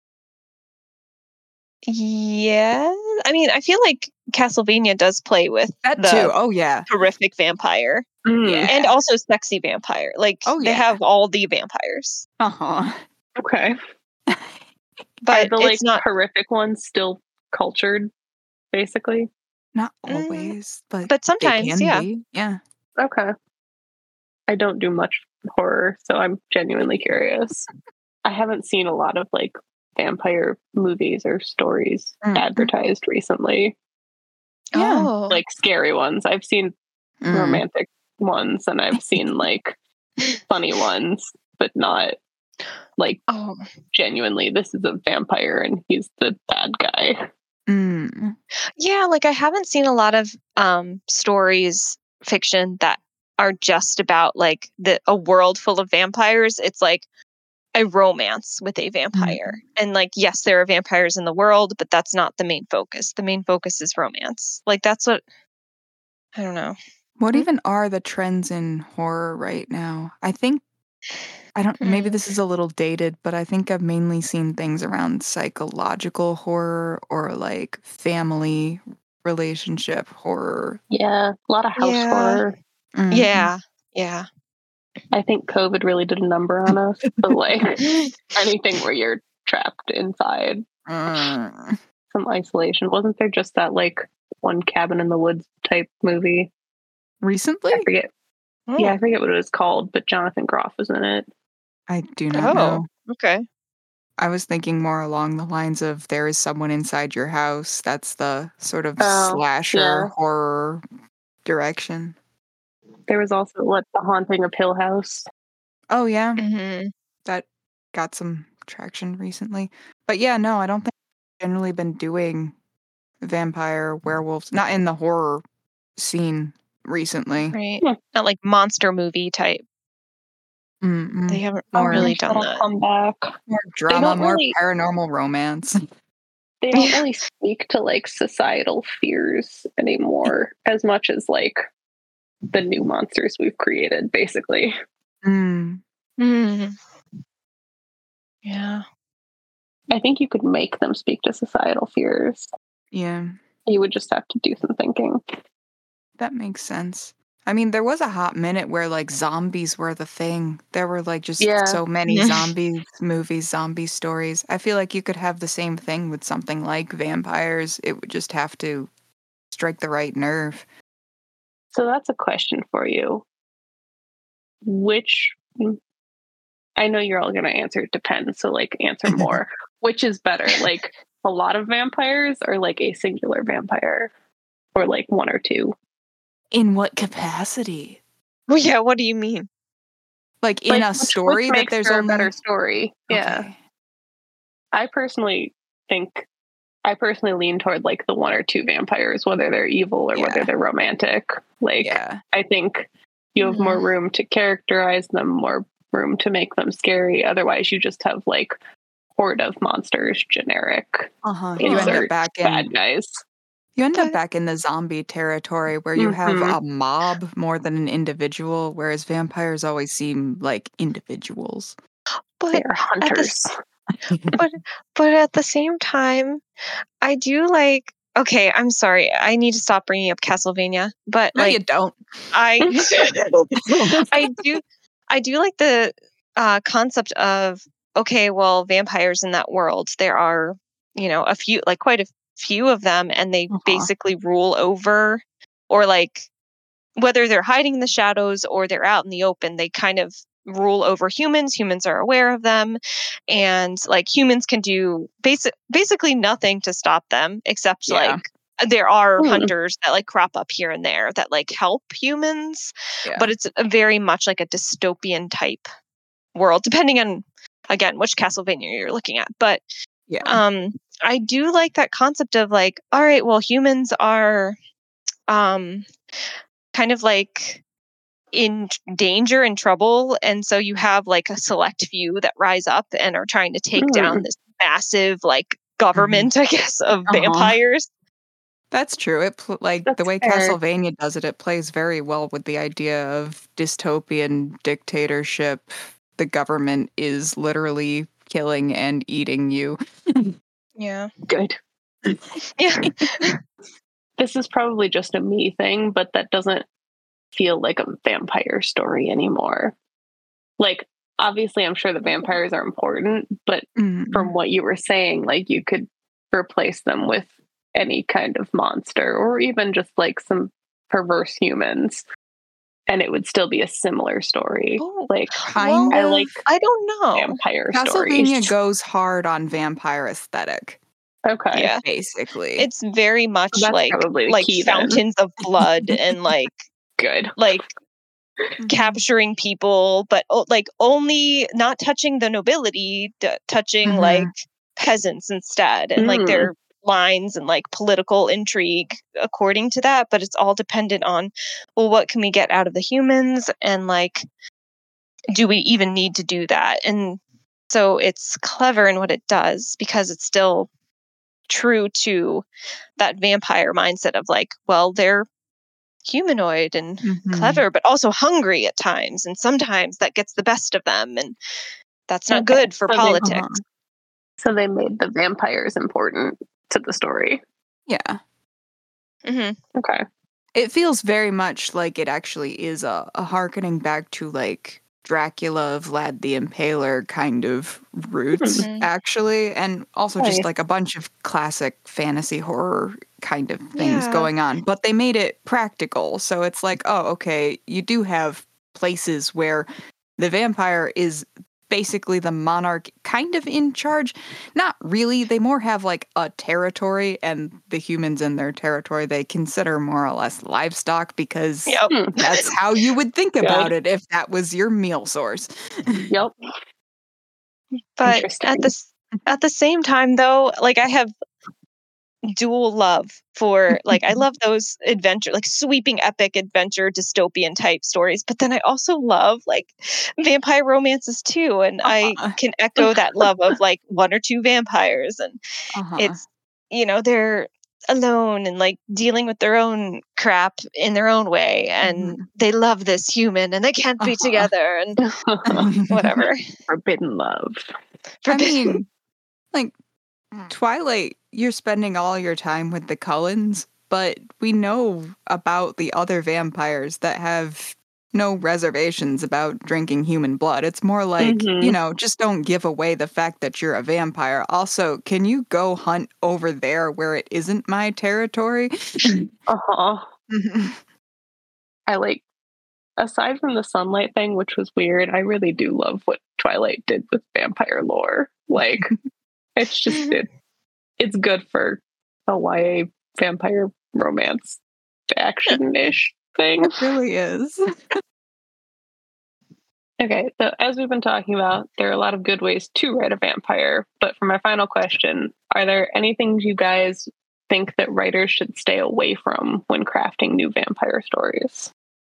[SPEAKER 1] Yeah. I mean, I feel like Castlevania does play with
[SPEAKER 3] That
[SPEAKER 1] the
[SPEAKER 3] too. Oh yeah.
[SPEAKER 1] horrific vampire
[SPEAKER 2] Mm.
[SPEAKER 3] Yeah.
[SPEAKER 1] and also sexy vampire. Like
[SPEAKER 3] Oh,
[SPEAKER 1] they
[SPEAKER 3] yeah.
[SPEAKER 1] have all the vampires,
[SPEAKER 3] Uh-huh.
[SPEAKER 2] Okay.
[SPEAKER 1] but
[SPEAKER 2] Are the like
[SPEAKER 1] it's not.
[SPEAKER 2] horrific ones still cultured, basically?
[SPEAKER 3] Not
[SPEAKER 1] Mm,
[SPEAKER 3] always, but
[SPEAKER 1] But
[SPEAKER 3] they
[SPEAKER 1] sometimes,
[SPEAKER 3] can
[SPEAKER 1] yeah.
[SPEAKER 3] be. Yeah.
[SPEAKER 2] Okay. I don't do much horror, so I'm genuinely curious. I haven't seen a lot of like vampire movies or stories
[SPEAKER 3] Mm.
[SPEAKER 2] advertised recently.
[SPEAKER 3] Yeah.
[SPEAKER 1] Oh,
[SPEAKER 2] Like scary ones. I've seen
[SPEAKER 3] Mm.
[SPEAKER 2] romantic ones and I've seen like funny ones, but not like
[SPEAKER 1] oh,
[SPEAKER 2] genuinely this is a vampire and he's the bad guy.
[SPEAKER 3] Mm.
[SPEAKER 1] yeah. Like I haven't seen a lot of um stories, fiction that are just about like the a world full of vampires. It's like a romance with a vampire, and like yes, there are vampires in the world, but that's not the main focus. The main focus is romance. Like that's what I don't know.
[SPEAKER 3] What
[SPEAKER 1] Hmm?
[SPEAKER 3] even are the trends in horror right now? I think I don't maybe
[SPEAKER 1] Hmm.
[SPEAKER 3] this is a little dated, but I think I've mainly seen things around psychological horror or like family relationship horror.
[SPEAKER 2] Yeah, a lot of house
[SPEAKER 1] Yeah.
[SPEAKER 2] horror.
[SPEAKER 3] Mm.
[SPEAKER 1] Yeah, yeah.
[SPEAKER 2] I think COVID really did a number on us. But like anything where you're trapped inside.
[SPEAKER 3] Mm.
[SPEAKER 2] some isolation. Wasn't there just that like one cabin in the woods type movie?
[SPEAKER 3] Recently?
[SPEAKER 2] I forget.
[SPEAKER 1] Oh.
[SPEAKER 2] Yeah, I forget what it was called, but Jonathan Groff was in it.
[SPEAKER 3] I do not
[SPEAKER 1] Oh,
[SPEAKER 3] know.
[SPEAKER 1] okay.
[SPEAKER 3] I was thinking more along the lines of there is someone inside your house. That's the sort of
[SPEAKER 2] Oh,
[SPEAKER 3] slasher
[SPEAKER 2] yeah.
[SPEAKER 3] horror direction.
[SPEAKER 2] There was also what The Haunting of Hill House.
[SPEAKER 3] Oh yeah,
[SPEAKER 1] hmm
[SPEAKER 3] that got some traction recently. But yeah, no, I don't think I've generally been doing vampire werewolves, not in the horror scene recently.
[SPEAKER 1] Right.
[SPEAKER 2] Hmm.
[SPEAKER 1] Not like monster movie type.
[SPEAKER 3] Mm-mm.
[SPEAKER 1] They haven't
[SPEAKER 3] More,
[SPEAKER 1] really done
[SPEAKER 2] That'll
[SPEAKER 1] that.
[SPEAKER 2] come back.
[SPEAKER 3] more drama,
[SPEAKER 2] don't
[SPEAKER 3] more
[SPEAKER 2] really-
[SPEAKER 3] paranormal romance.
[SPEAKER 2] They don't
[SPEAKER 1] Yeah.
[SPEAKER 2] really speak to like societal fears anymore as much as like the new monsters we've created, basically.
[SPEAKER 3] Mm.
[SPEAKER 1] Mm. Yeah.
[SPEAKER 2] I think you could make them speak to societal fears.
[SPEAKER 3] Yeah,
[SPEAKER 2] You would just have to do some thinking.
[SPEAKER 3] that makes sense. I mean, there was a hot minute where like zombies were the thing. There were like just
[SPEAKER 2] Yeah.
[SPEAKER 3] so many
[SPEAKER 1] Yeah.
[SPEAKER 3] zombie movies, zombie stories. I feel like you could have the same thing with something like vampires. It would just have to strike the right nerve.
[SPEAKER 2] So that's a question for you. Which, I know you're all going to answer it depends, so like answer more. Which is better, like a lot of vampires or like a singular vampire? Or like one or two?
[SPEAKER 3] In what capacity?
[SPEAKER 1] Well, yeah. What do you mean?
[SPEAKER 3] Like in
[SPEAKER 2] Like,
[SPEAKER 3] a
[SPEAKER 2] which-
[SPEAKER 3] story
[SPEAKER 2] which
[SPEAKER 3] that
[SPEAKER 2] makes
[SPEAKER 3] there's
[SPEAKER 2] for
[SPEAKER 3] only
[SPEAKER 2] a better story. Yeah.
[SPEAKER 3] Okay.
[SPEAKER 2] I personally think I personally lean toward like the one or two vampires, whether they're evil or
[SPEAKER 3] Yeah.
[SPEAKER 2] whether they're romantic. Like
[SPEAKER 3] Yeah.
[SPEAKER 2] I think you have more room to characterize them, more room to make them scary. Otherwise you just have like horde of monsters, generic
[SPEAKER 3] Uh-huh. You end up
[SPEAKER 2] insert
[SPEAKER 3] back in
[SPEAKER 2] bad guys.
[SPEAKER 3] You end up
[SPEAKER 1] But-
[SPEAKER 3] back in the zombie territory where you have
[SPEAKER 2] Mhm.
[SPEAKER 3] a mob more than an individual, whereas vampires always seem like individuals.
[SPEAKER 1] But
[SPEAKER 2] They're hunters.
[SPEAKER 1] but but at the same time, I do like. Okay, I'm sorry. I need to stop bringing up Castlevania, but
[SPEAKER 3] No,
[SPEAKER 1] like
[SPEAKER 3] you don't.
[SPEAKER 1] I I do I do like the uh, concept of okay, well, vampires in that world. There are you know a few, like quite a few of them, and they
[SPEAKER 3] Uh-huh.
[SPEAKER 1] basically rule over, or like whether they're hiding in the shadows or they're out in the open, they kind of rule over humans. Humans are aware of them, and like humans can do basic basically nothing to stop them except
[SPEAKER 3] Yeah.
[SPEAKER 1] like there are
[SPEAKER 2] Hmm.
[SPEAKER 1] hunters that like crop up here and there that like help humans,
[SPEAKER 3] Yeah.
[SPEAKER 1] but it's a very much like a dystopian type world, depending on again which Castlevania you're looking at. But
[SPEAKER 3] yeah.
[SPEAKER 1] um I do like that concept of like, all right, well, humans are um kind of like in danger and trouble, and so you have like a select few that rise up and are trying to take
[SPEAKER 2] Mm.
[SPEAKER 1] down this massive like government, I guess, of
[SPEAKER 3] Uh-huh.
[SPEAKER 1] vampires.
[SPEAKER 3] That's true. It pl- like the
[SPEAKER 2] That's
[SPEAKER 3] way
[SPEAKER 2] fair.
[SPEAKER 3] Castlevania does it, it plays very well with the idea of dystopian dictatorship. The government is literally killing and eating you.
[SPEAKER 1] Yeah.
[SPEAKER 2] Good.
[SPEAKER 1] Yeah.
[SPEAKER 2] This is probably just a me thing, but that doesn't feel like a vampire story anymore. Like, obviously, I'm sure the vampires are important, but
[SPEAKER 3] Mm.
[SPEAKER 2] from what you were saying, like, you could replace them with any kind of monster or even just like some perverse humans, and it would still be a similar story.
[SPEAKER 1] Oh,
[SPEAKER 2] Like,
[SPEAKER 3] Kind
[SPEAKER 1] well,
[SPEAKER 2] I
[SPEAKER 3] of.
[SPEAKER 2] like
[SPEAKER 1] I don't know.
[SPEAKER 2] vampire
[SPEAKER 3] Castlevania
[SPEAKER 2] stories.
[SPEAKER 3] goes hard on vampire aesthetic,
[SPEAKER 2] Okay.
[SPEAKER 1] Yeah.
[SPEAKER 3] basically.
[SPEAKER 1] It's very much
[SPEAKER 2] That's
[SPEAKER 1] like
[SPEAKER 2] probably the
[SPEAKER 1] like
[SPEAKER 2] key then.
[SPEAKER 1] fountains of blood and like
[SPEAKER 2] Good.
[SPEAKER 1] like
[SPEAKER 3] Mhm.
[SPEAKER 1] capturing people, but o- like only not touching the nobility, d- touching
[SPEAKER 3] Mhm.
[SPEAKER 1] like peasants instead, and like
[SPEAKER 2] Mm.
[SPEAKER 1] their lines and like political intrigue according to that. But it's all dependent on, well, what can we get out of the humans, and like, do we even need to do that? And so it's clever in what it does because it's still true to that vampire mindset of like, well, they're humanoid and
[SPEAKER 3] Mhm.
[SPEAKER 1] clever, but also hungry at times, and sometimes that gets the best of them, and that's not
[SPEAKER 2] Okay,
[SPEAKER 1] good for
[SPEAKER 2] so they-
[SPEAKER 1] politics.
[SPEAKER 3] Uh-huh.
[SPEAKER 2] So they made the vampires important to the story.
[SPEAKER 3] Yeah.
[SPEAKER 1] hmm
[SPEAKER 2] Okay.
[SPEAKER 3] It feels very much like it actually is a, a harkening back to like Dracula, Vlad the Impaler kind of roots,
[SPEAKER 1] Mhm.
[SPEAKER 3] actually, and also just
[SPEAKER 2] Nice.
[SPEAKER 3] like a bunch of classic fantasy horror kind of things
[SPEAKER 1] Yeah.
[SPEAKER 3] going on. But they made it practical, so it's like, oh, okay, you do have places where the vampire is basically the monarch kind of in charge. Not really. They more have like a territory, and the humans in their territory they consider more or less livestock because
[SPEAKER 1] Yep.
[SPEAKER 2] Hmm.
[SPEAKER 3] that's how you would think about
[SPEAKER 2] Good.
[SPEAKER 3] it if that was your meal source.
[SPEAKER 2] Yep.
[SPEAKER 1] But
[SPEAKER 2] Interesting.
[SPEAKER 1] at the s- at the same time, though, like I have dual love for like I love those adventure, like sweeping epic adventure dystopian type stories. But then I also love like vampire romances too, and I
[SPEAKER 3] Uh-huh.
[SPEAKER 1] can echo that love of like one or two vampires, and
[SPEAKER 3] Uh-huh.
[SPEAKER 1] it's you know they're alone and like dealing with their own crap in their own way, and
[SPEAKER 3] Mhm.
[SPEAKER 1] they love this human and they can't be
[SPEAKER 3] Uh-huh.
[SPEAKER 1] together and whatever.
[SPEAKER 2] Forbidden love.
[SPEAKER 3] I
[SPEAKER 1] Forbidden.
[SPEAKER 3] mean, like Twilight, you're spending all your time with the Cullens, but we know about the other vampires that have no reservations about drinking human blood. It's more like,
[SPEAKER 2] Mhm.
[SPEAKER 3] you know, just don't give away the fact that you're a vampire. Also, can you go hunt over there where it isn't my territory?
[SPEAKER 2] Uh-huh. I like, aside from the sunlight thing, which was weird, I really do love what Twilight did with vampire lore. Like, it's just it, it's good for a Y A vampire romance action-ish thing.
[SPEAKER 3] It really is.
[SPEAKER 2] Okay, so as we've been talking about, there are a lot of good ways to write a vampire. But for my final question, are there any things you guys think that writers should stay away from when crafting new vampire stories?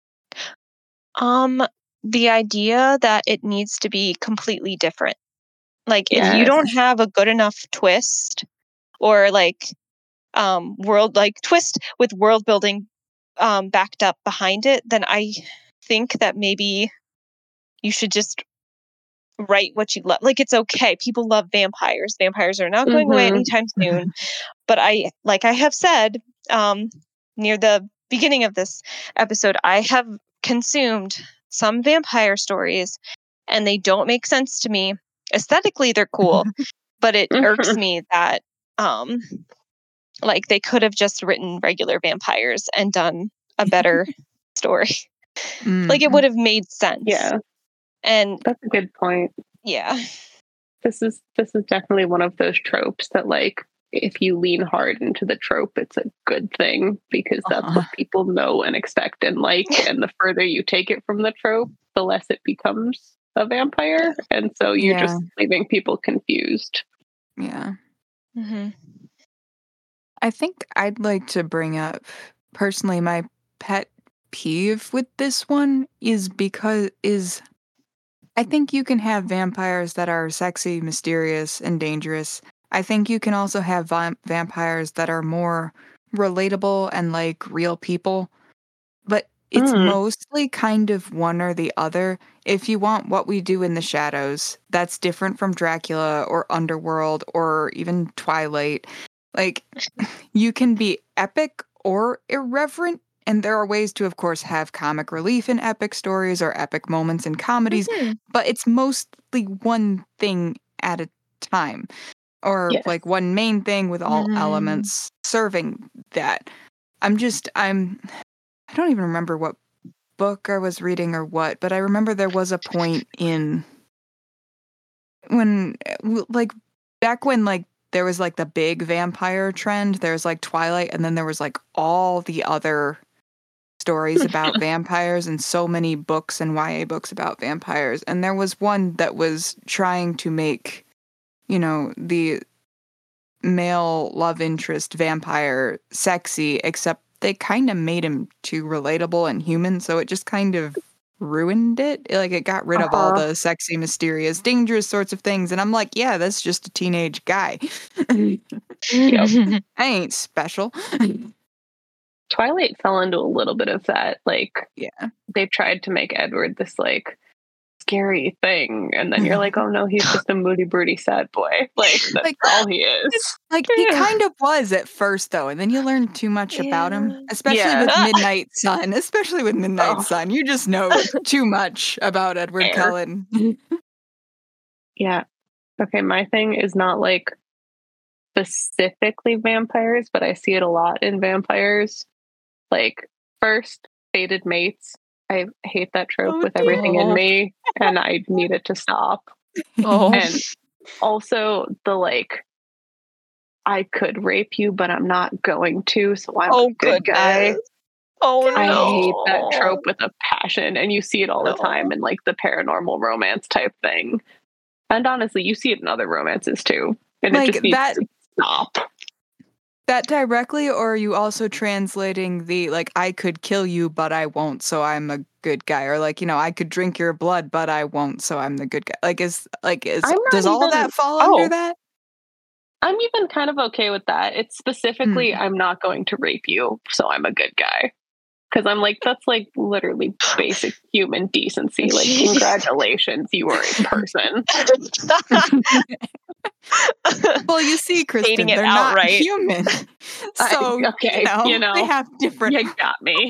[SPEAKER 1] Um, the idea that it needs to be completely different. Like if you
[SPEAKER 2] Yes.
[SPEAKER 1] don't have a good enough twist or like um world like twist with world building um backed up behind it, then I think that maybe you should just write what you love. Like it's okay. People love vampires. Vampires are not going away
[SPEAKER 2] Mhm.
[SPEAKER 1] anytime soon. But I like I have said um near the beginning of this episode, I have consumed some vampire stories and they don't make sense to me. Aesthetically they're cool, but it irks
[SPEAKER 2] Mhm.
[SPEAKER 1] me that um like they could have just written regular vampires and done a better story. Like it
[SPEAKER 3] Mm.
[SPEAKER 1] would have made sense.
[SPEAKER 2] Yeah,
[SPEAKER 1] And
[SPEAKER 2] that's a good point.
[SPEAKER 1] yeah.
[SPEAKER 2] This is this is definitely one of those tropes that, like, if you lean hard into the trope, it's a good thing because that's
[SPEAKER 3] Uh-huh.
[SPEAKER 2] what people know and expect and like. And the further you take it from the trope, the less it becomes a vampire. And so you're
[SPEAKER 3] Yeah.
[SPEAKER 2] just leaving people confused.
[SPEAKER 3] Yeah.
[SPEAKER 1] Mhm.
[SPEAKER 3] I think I'd like to bring up personally my pet peeve with this one is because is I think you can have vampires that are sexy, mysterious, and dangerous. I think you can also have vam- vampires that are more relatable and like real people. But it's
[SPEAKER 2] Mm.
[SPEAKER 3] mostly kind of one or the other. If you want What We Do in the Shadows, that's different from Dracula or Underworld or even Twilight. Like, you can be epic or irreverent, and there are ways to, of course, have comic relief in epic stories or epic moments in comedies,
[SPEAKER 1] Mhm.
[SPEAKER 3] but it's mostly one thing at a time, or
[SPEAKER 2] Yes.
[SPEAKER 3] like one main thing with all
[SPEAKER 1] Mhm.
[SPEAKER 3] elements serving that. I'm just, I'm, I don't even remember what book I was reading or what, but I remember there was a point in when, like, back when, like, there was like the big vampire trend, there's like Twilight, and then there was like all the other stories about vampires and so many books and Y A books about vampires. And there was one that was trying to make, you know, the male love interest vampire sexy, except they kind of made him too relatable and human, so it just kind of ruined it. Like it got rid of all
[SPEAKER 2] Uh-huh.
[SPEAKER 3] the sexy, mysterious, dangerous sorts of things, and I'm like, yeah, that's just a teenage guy.
[SPEAKER 2] Yep.
[SPEAKER 3] I ain't special.
[SPEAKER 2] Twilight fell into a little bit of that. Like,
[SPEAKER 3] Yeah.
[SPEAKER 2] they tried to make Edward this, like, scary thing. And then you're like, oh no, he's just a moody, broody, sad boy. Like, that's
[SPEAKER 3] Like,
[SPEAKER 2] all he is.
[SPEAKER 3] Like, he kind of was at first, though, and then you learn too much about him,
[SPEAKER 1] Yeah.
[SPEAKER 3] especially
[SPEAKER 2] Yeah.
[SPEAKER 3] with Midnight Sun. Especially with Midnight
[SPEAKER 2] Oh.
[SPEAKER 3] Sun, you just know too much about Edward
[SPEAKER 2] Fair.
[SPEAKER 3] Cullen.
[SPEAKER 2] Yeah. Okay, my thing is not like specifically vampires, but I see it a lot in vampires. Like, first, fated mates. I hate that trope
[SPEAKER 3] Oh,
[SPEAKER 2] with everything in
[SPEAKER 1] no.
[SPEAKER 2] me, and I need it to stop.
[SPEAKER 1] Oh.
[SPEAKER 2] And also the like, I could rape you, but I'm not going to, so I'm
[SPEAKER 1] Oh,
[SPEAKER 2] a good guy.
[SPEAKER 1] goodness. Oh,
[SPEAKER 2] I
[SPEAKER 1] no.
[SPEAKER 2] hate that trope with a passion, and you see it all the
[SPEAKER 1] No.
[SPEAKER 2] time in like the paranormal romance type thing. And honestly, you see it in other romances too, and
[SPEAKER 3] Like,
[SPEAKER 2] it just needs
[SPEAKER 3] that-
[SPEAKER 2] to stop.
[SPEAKER 3] That directly, or are you also translating the, like, I could kill you, but I won't, so I'm a good guy? Or, like, you know, I could drink your blood, but I won't, so I'm the good guy. Like, is, like, is,
[SPEAKER 2] I'm not
[SPEAKER 3] does all
[SPEAKER 2] even-
[SPEAKER 3] that fall
[SPEAKER 1] Oh.
[SPEAKER 3] under that?
[SPEAKER 2] I'm even kind of okay with that. It's specifically,
[SPEAKER 3] Hmm.
[SPEAKER 2] I'm not going to rape you, so I'm a good guy. Because I'm like, that's like literally basic human decency. Like, congratulations, you are a person.
[SPEAKER 3] Well, you see, Kristen,
[SPEAKER 1] Stating it
[SPEAKER 3] they're not
[SPEAKER 1] outright.
[SPEAKER 3] human.
[SPEAKER 2] I-
[SPEAKER 3] So,
[SPEAKER 2] okay,
[SPEAKER 3] you, know,
[SPEAKER 2] you know,
[SPEAKER 3] they have different...
[SPEAKER 2] You got me.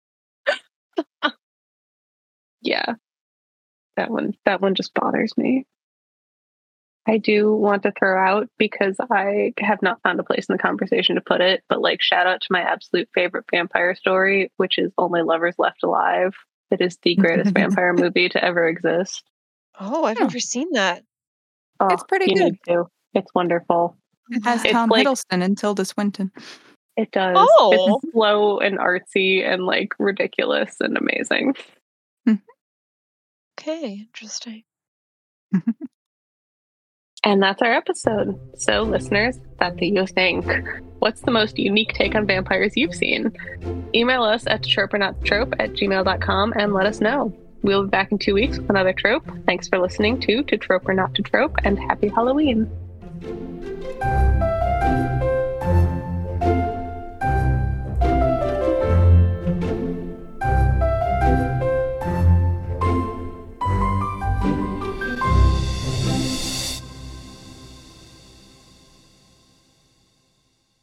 [SPEAKER 2] Yeah. That one that one just bothers me. I do want to throw out, because I have not found a place in the conversation to put it, but like, shout out to my absolute favorite vampire story, which is Only Lovers Left Alive. It is the greatest vampire movie to ever exist.
[SPEAKER 1] Oh, I've
[SPEAKER 3] Hmm.
[SPEAKER 1] never seen that.
[SPEAKER 2] Oh,
[SPEAKER 3] It's pretty
[SPEAKER 2] you
[SPEAKER 3] good.
[SPEAKER 2] need to. It's wonderful.
[SPEAKER 3] It has
[SPEAKER 2] It's
[SPEAKER 3] Tom
[SPEAKER 2] like-
[SPEAKER 3] Hiddleston and Tilda Swinton.
[SPEAKER 2] It does.
[SPEAKER 1] Oh.
[SPEAKER 2] It's slow and artsy and like ridiculous and amazing.
[SPEAKER 1] Okay, interesting.
[SPEAKER 2] And that's our episode. So, listeners, what do you think? What's the most unique take on vampires you've seen? Email us at trope or not trope at gmail dot com and let us know. We'll be back in two weeks with another trope. Thanks for listening to To Trope or Not to Trope, and happy Halloween.